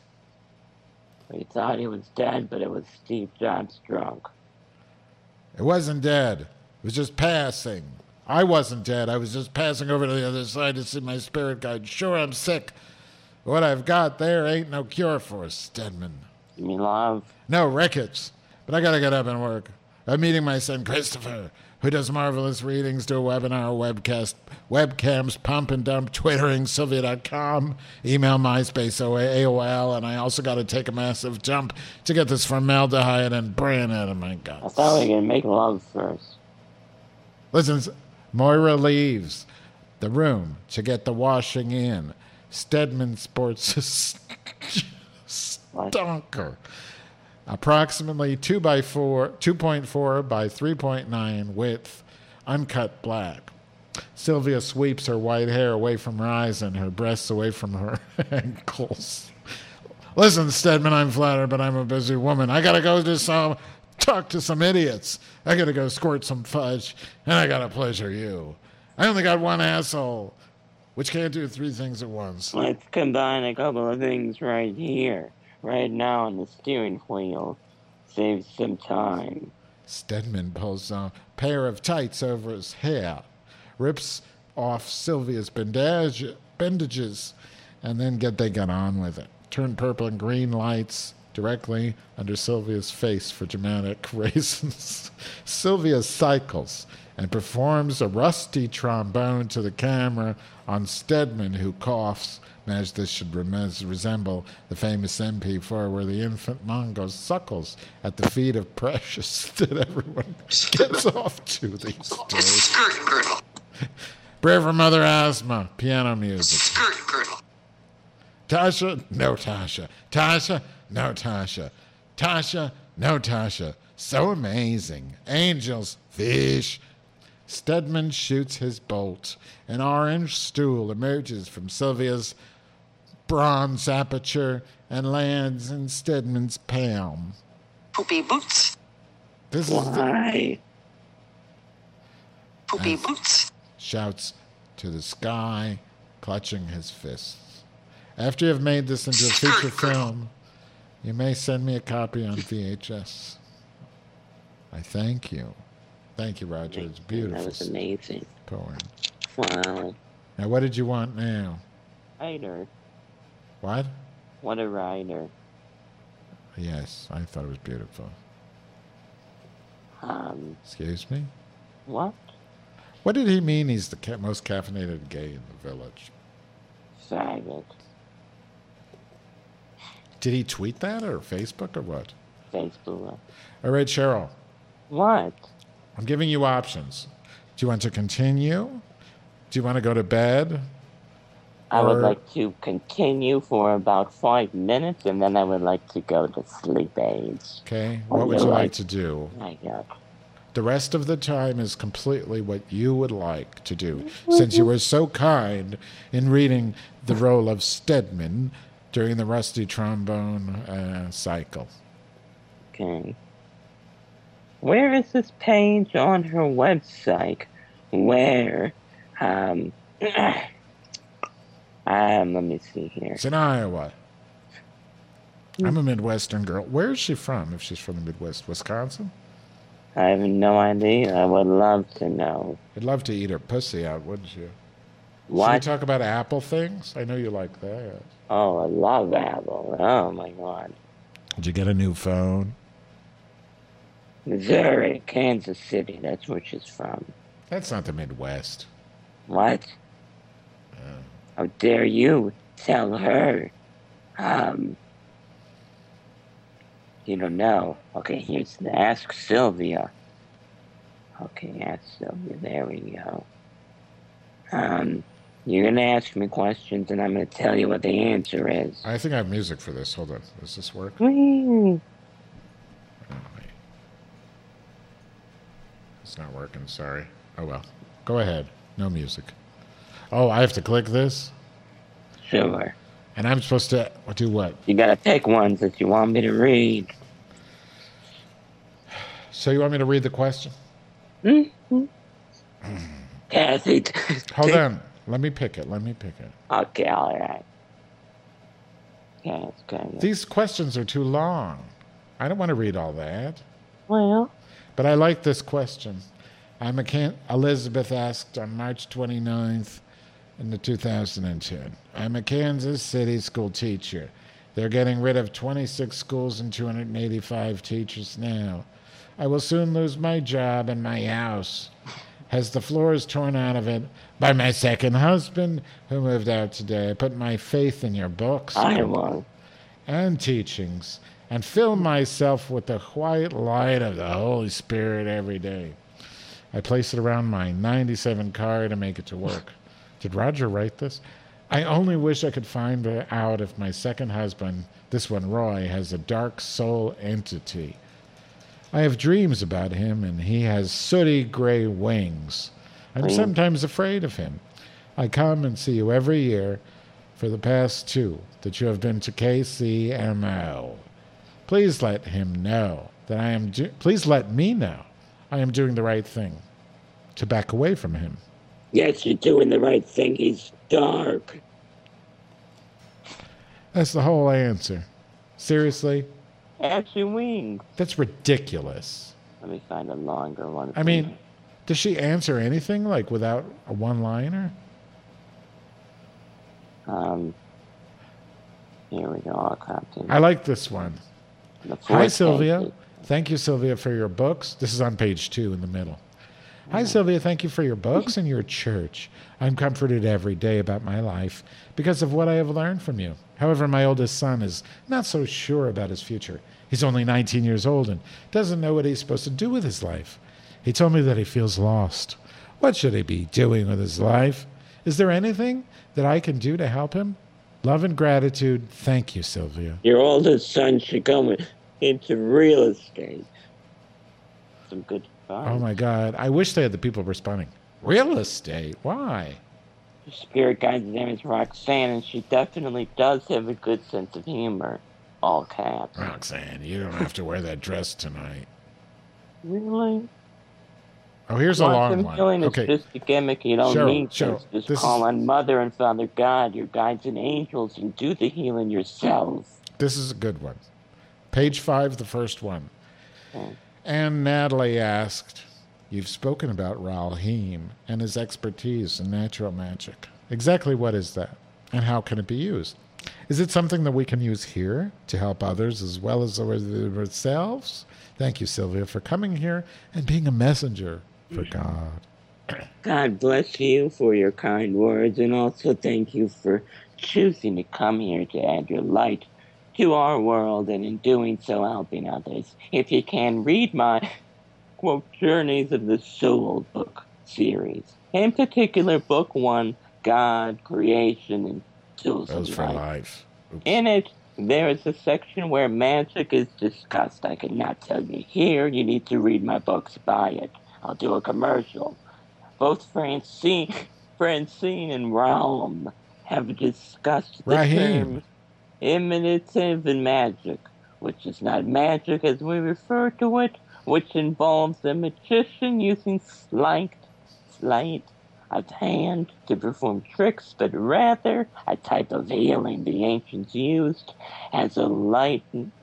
We thought he was dead, but it was Steve Jobs drunk. It wasn't dead. It was just passing. I wasn't dead. I was just passing over to the other side to see my spirit guide. Sure, I'm sick. What I've got there ain't no cure for, Stedman. You mean love? No, rickets. But I gotta get up and work. I'm meeting my son Christopher, who does marvelous readings, do a webinar, webcast, webcams, pump and dump, twittering, Sylvia dot com, email, MySpace, A O L, and I also gotta take a massive jump to get this formaldehyde and bran out of my guts. I thought we were going to make love first. Listen, Moira leaves the room to get the washing in. Stedman sports a st- stonker. Approximately two by four, two point four by three point nine width, uncut black. Sylvia sweeps her white hair away from her eyes and her breasts away from her ankles. Listen, Stedman, I'm flattered, but I'm a busy woman. I gotta go to some, talk to some idiots. I gotta go squirt some fudge, and I gotta pleasure you. I only got one asshole, which can't do three things at once. Let's combine a couple of things right here. Right now on the steering wheel. Save some time. Stedman pulls a pair of tights over his hair, rips off Sylvia's bandage, bandages, and then get they got on with it. Turn purple and green lights directly under Sylvia's face for dramatic reasons. Sylvia cycles and performs a rusty trombone to the camera on Stedman, who coughs. Imagine this should res- resemble the famous M P four where the infant mongo suckles at the feet of Precious that everyone gets off to these days. Skirt girdle. Prayer for Mother Asthma, piano music. Skirt girdle. Tasha, no Tasha. Tasha, no Tasha. Tasha, no Tasha. So amazing. Angels, fish. Stedman shoots his bolt. An orange stool emerges from Sylvia's bronze aperture and lands in Stedman's palm. Poopy boots. This is Why? Poopy boots. Shouts to the sky, clutching his fists. After you have made this into a feature film, you may send me a copy on V H S. I thank you. Thank you, Roger. It's beautiful. That was amazing. Poem. Wow. Now, what did you want now? Writer. What? What a writer. Yes, I thought it was beautiful. Um. Excuse me? What? What did he mean he's the ca- most caffeinated gay in the village? Faggot. Did he tweet that or Facebook or what? Facebook. All right, Cheryl. What? I'm giving you options. Do you want to continue? Do you want to go to bed? I would Or- like to continue for about five minutes, and then I would like to go to sleep aids. Okay. What would you like to do? My God. The rest of the time is completely what you would like to do, since you were so kind in reading the role of Stedman during the rusty trombone uh, cycle. Okay. Where is this page on her website? Where? Um. um. Let me see here. It's in Iowa. I'm a Midwestern girl. Where is she from, if she's from the Midwest? Wisconsin? I have no idea. I would love to know. I'd love to eat her pussy out, wouldn't you? Should we What? talk about Apple things? I know you like that. Oh, I love Apple. Oh my God. Did you get a new phone? Missouri, Kansas City. That's where she's from. That's not the Midwest. What? How dare you tell her? Um. You don't know. Okay, here's the Ask Sylvia. Okay, Ask Sylvia. There we go. Um, you're gonna ask me questions, and I'm gonna tell you what the answer is. I think I have music for this. Hold on. Does this work? Whee! It's not working. Sorry. Oh, well. Go ahead. No music. Oh, I have to click this? Sure. And I'm supposed to do what? You gotta pick ones that you want me to read. So you want me to read the question? Mm-hmm. Kathy. Hold on. Let me pick it. Let me pick it. Okay, all right. Yeah, it's good. These questions are too long. I don't want to read all that. Well. But I like this question. I'm a can- Elizabeth asked on March twenty-ninth in the two thousand ten. I'm a Kansas City school teacher. They're getting rid of twenty-six schools and two hundred eighty-five teachers now. I will soon lose my job and my house. Has the floors torn out of it by my second husband, who moved out today. I put my faith in your books I won't. and teachings, and fill myself with the quiet light of the Holy Spirit every day. I place it around my ninety-seven car to make it to work. Did Roger write this? I only wish I could find out if my second husband, this one Roy, has a dark soul entity. I have dreams about him, and he has sooty gray wings. I'm Mm. sometimes afraid of him. I come and see you every year for the past two that you have been to K C M O. Please let him know that I am. Do- Please let me know I am doing the right thing to back away from him. Yes, you're doing the right thing. He's dark. That's the whole answer. Seriously? Ashy wings. That's ridiculous. Let me find a longer one. I mean, Does she answer anything like without a one-liner? Um, here we go. I'll copy. I like this one. The Hi, fourth Sylvia. page. Thank you, Sylvia, for your books. This is on page two in the middle. Hi, Sylvia. Thank you for your books and your church. I'm comforted every day about my life because of what I have learned from you. However, my oldest son is not so sure about his future. He's only nineteen years old and doesn't know what he's supposed to do with his life. He told me that he feels lost. What should he be doing with his life? Is there anything that I can do to help him? Love and gratitude. Thank you, Sylvia. Your oldest son should go into real estate. Some good advice. Oh, my God. I wish they had the people responding. Real estate? Why? Your spirit guide's name is Roxanne, and she definitely does have a good sense of humor. All caps. Roxanne, you don't have to wear that dress tonight. Really? Oh, here's a long Quantum one. healing Okay. is just a gimmick. You don't Cheryl, need Cheryl, this. Just this call is- on Mother and Father God, your guides and angels, and do the healing yourselves. This is a good one. Page five, the first one. Okay. And Natalie asked, you've spoken about Raheem and his expertise in natural magic. Exactly what is that? And how can it be used? Is it something that we can use here to help others as well as ourselves? Thank you, Sylvia, for coming here and being a messenger for God. God bless you for your kind words, and also thank you for choosing to come here to add your light to our world, and in doing so helping others. If you can, read my, quote, Journeys of the Soul book series. In particular, book one, God, Creation, and Tools Those of for Life. life. Oops. In it, there is a section where magic is discussed. I cannot tell you here. You need to read my books, buy it. I'll do a commercial. Both Francine, Francine and Raum have discussed the Raheem. term imitative and magic, which is not magic as we refer to it, which involves a magician using sleight, sleight of hand to perform tricks, but rather a type of healing the ancients used as a light,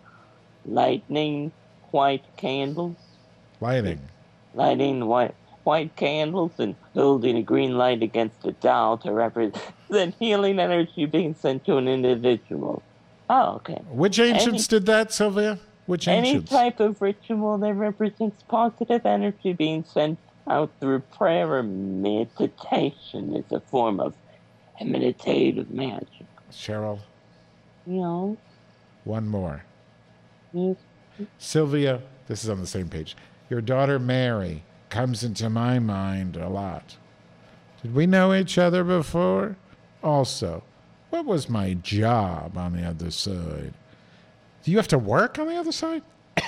lightning white candles, Lighting. lighting white white candles and holding a green light against a doll to represent healing energy being sent to an individual. Oh, okay. Which ancients Any- did that, Sylvia? Which Any ancients? type of ritual that represents positive energy being sent out through prayer or meditation is a form of imitative magic. Cheryl, You know? one more. Yes. Sylvia, this is on the same page. Your daughter Mary comes into my mind a lot. Did we know each other before? Also, what was my job on the other side? Do you have to work on the other side?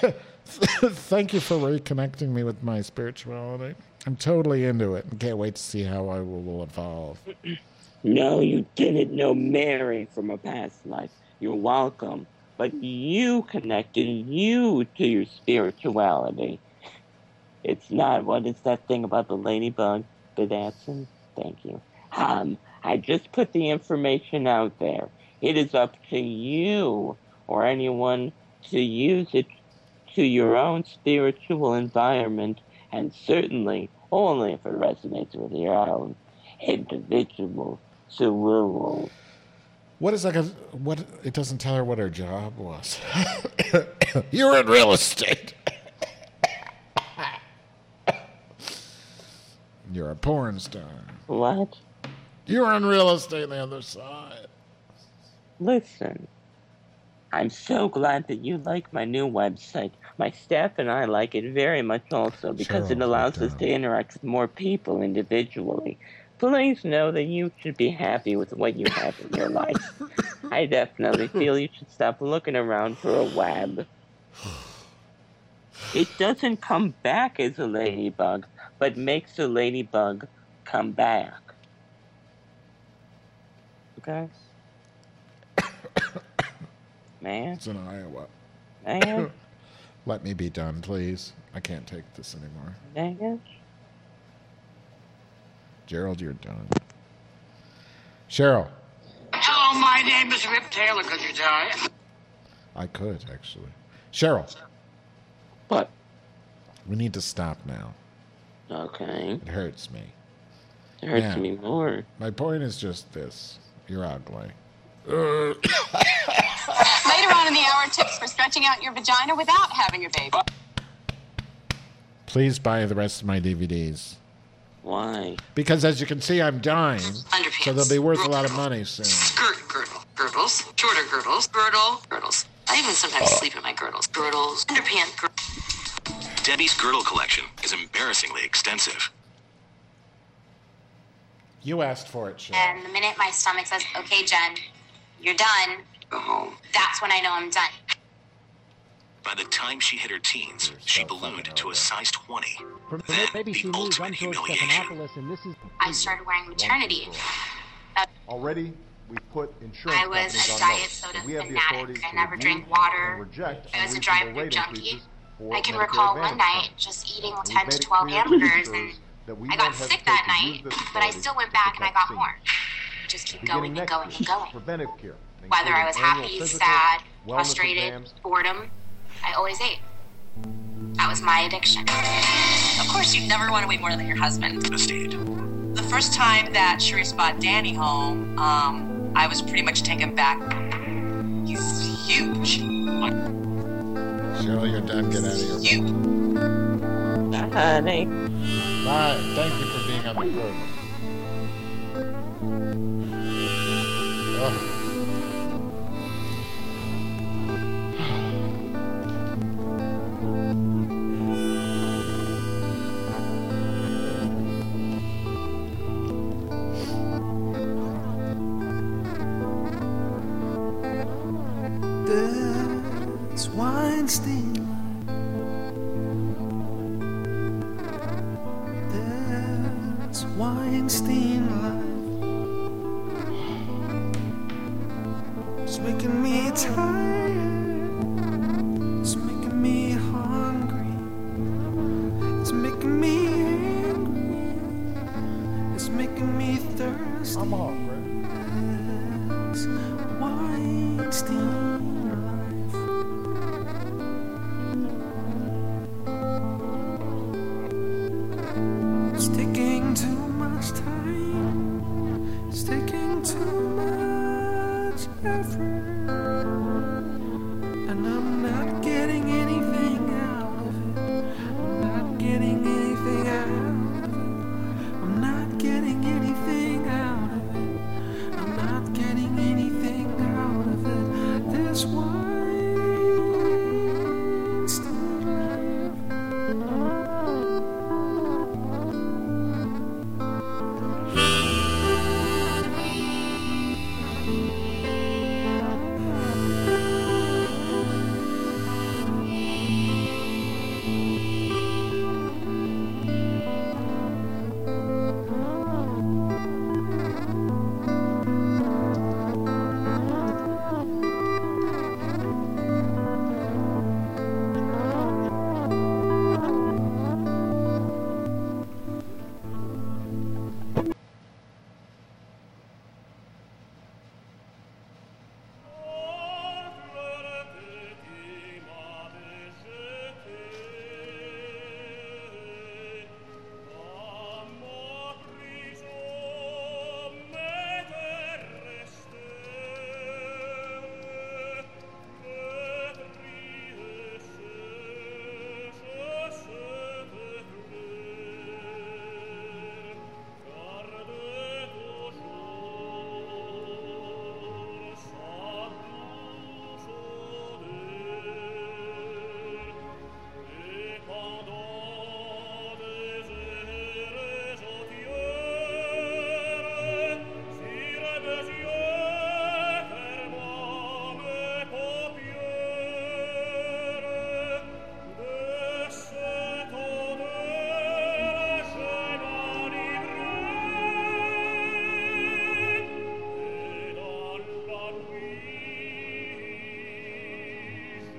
Thank you for reconnecting me with my spirituality. I'm totally into it and can't wait to see how I will, will evolve. No, you didn't know Mary from a past life. You're welcome. But you connected you to your spirituality. It's not, what is that thing about the ladybug, Bedatson? Thank you. Um, I just put the information out there. It is up to you or anyone to use it to your own spiritual environment, and certainly only if it resonates with your own individual soul. What is that? gonna- What? It doesn't tell her what her job was. You're in real estate. You're a porn star. What? You're in real estate on the other side. Listen, I'm so glad that you like my new website. My staff and I like it very much also because it Cheryl, allows sit us to interact with more people individually. Please know that you should be happy with what you have in your life. I definitely feel you should stop looking around for a web. It doesn't come back as a ladybug, but makes a ladybug come back. Okay? Man? It's in Iowa. Man? Let me be done, please. I can't take this anymore. Man? Gerald, you're done. Cheryl, Hello, my name is Rip Taylor. Could you tell? I could, actually. Cheryl. What? We need to stop now. Okay. It hurts me. It hurts Yeah. me more. My point is just this. You're ugly. Later on in the hour, tips for stretching out your vagina without having a baby. Please buy the rest of my D V Ds. Why? Because as you can see, I'm dying. Underpants. So they'll be worth a lot of money soon. Skirt girdle. Girdles. Shorter girdles. Girdle. Girdles. I even sometimes sleep in my girdles. Girdles. Underpant girdles. Debbie's girdle collection is embarrassingly extensive. You asked for it, Cheryl. And the minute my stomach says, okay, Jen, you're done, Go home. that's when I know I'm done. By the time she hit her teens, she ballooned to a size twenty. Then, Maybe she the moves ultimate on towards humiliation. Stephanopoulos, and this is. I started wearing maternity. Already, we put insurance I was companies a on diet notice, soda and we have the fanatic. authority I to never review drank water. and reject I was a unreasonable drive-through rate junkie. increases for I can Medicare recall one Advantage night plans. just eating We've ten made to it twelve clear to hamburgers, insurers and that we I won't got sick hesitate that to night, use this but I authority still went to back and I protect got more. seniors. Just keep Beginning going and next going year, and going. preventive care, Whether I was including annual happy, physical, sad, wellness frustrated, exams. boredom, I always ate. That was my addiction. Of course, you'd never want to wait more than your husband. Devastated. The first time that Sherry brought Danny home, um, I was pretty much taken back. He's huge. Cheryl, you're done. Get out of here. Bye, honey. Bye. Thank you for being on the program. Oh. That's Weinstein. That's Weinstein life. It's making me tired. It's making me hungry. It's making me angry. It's making me thirsty. I'm hungry. That's Weinstein. It's taking too much time. It's taking too much effort.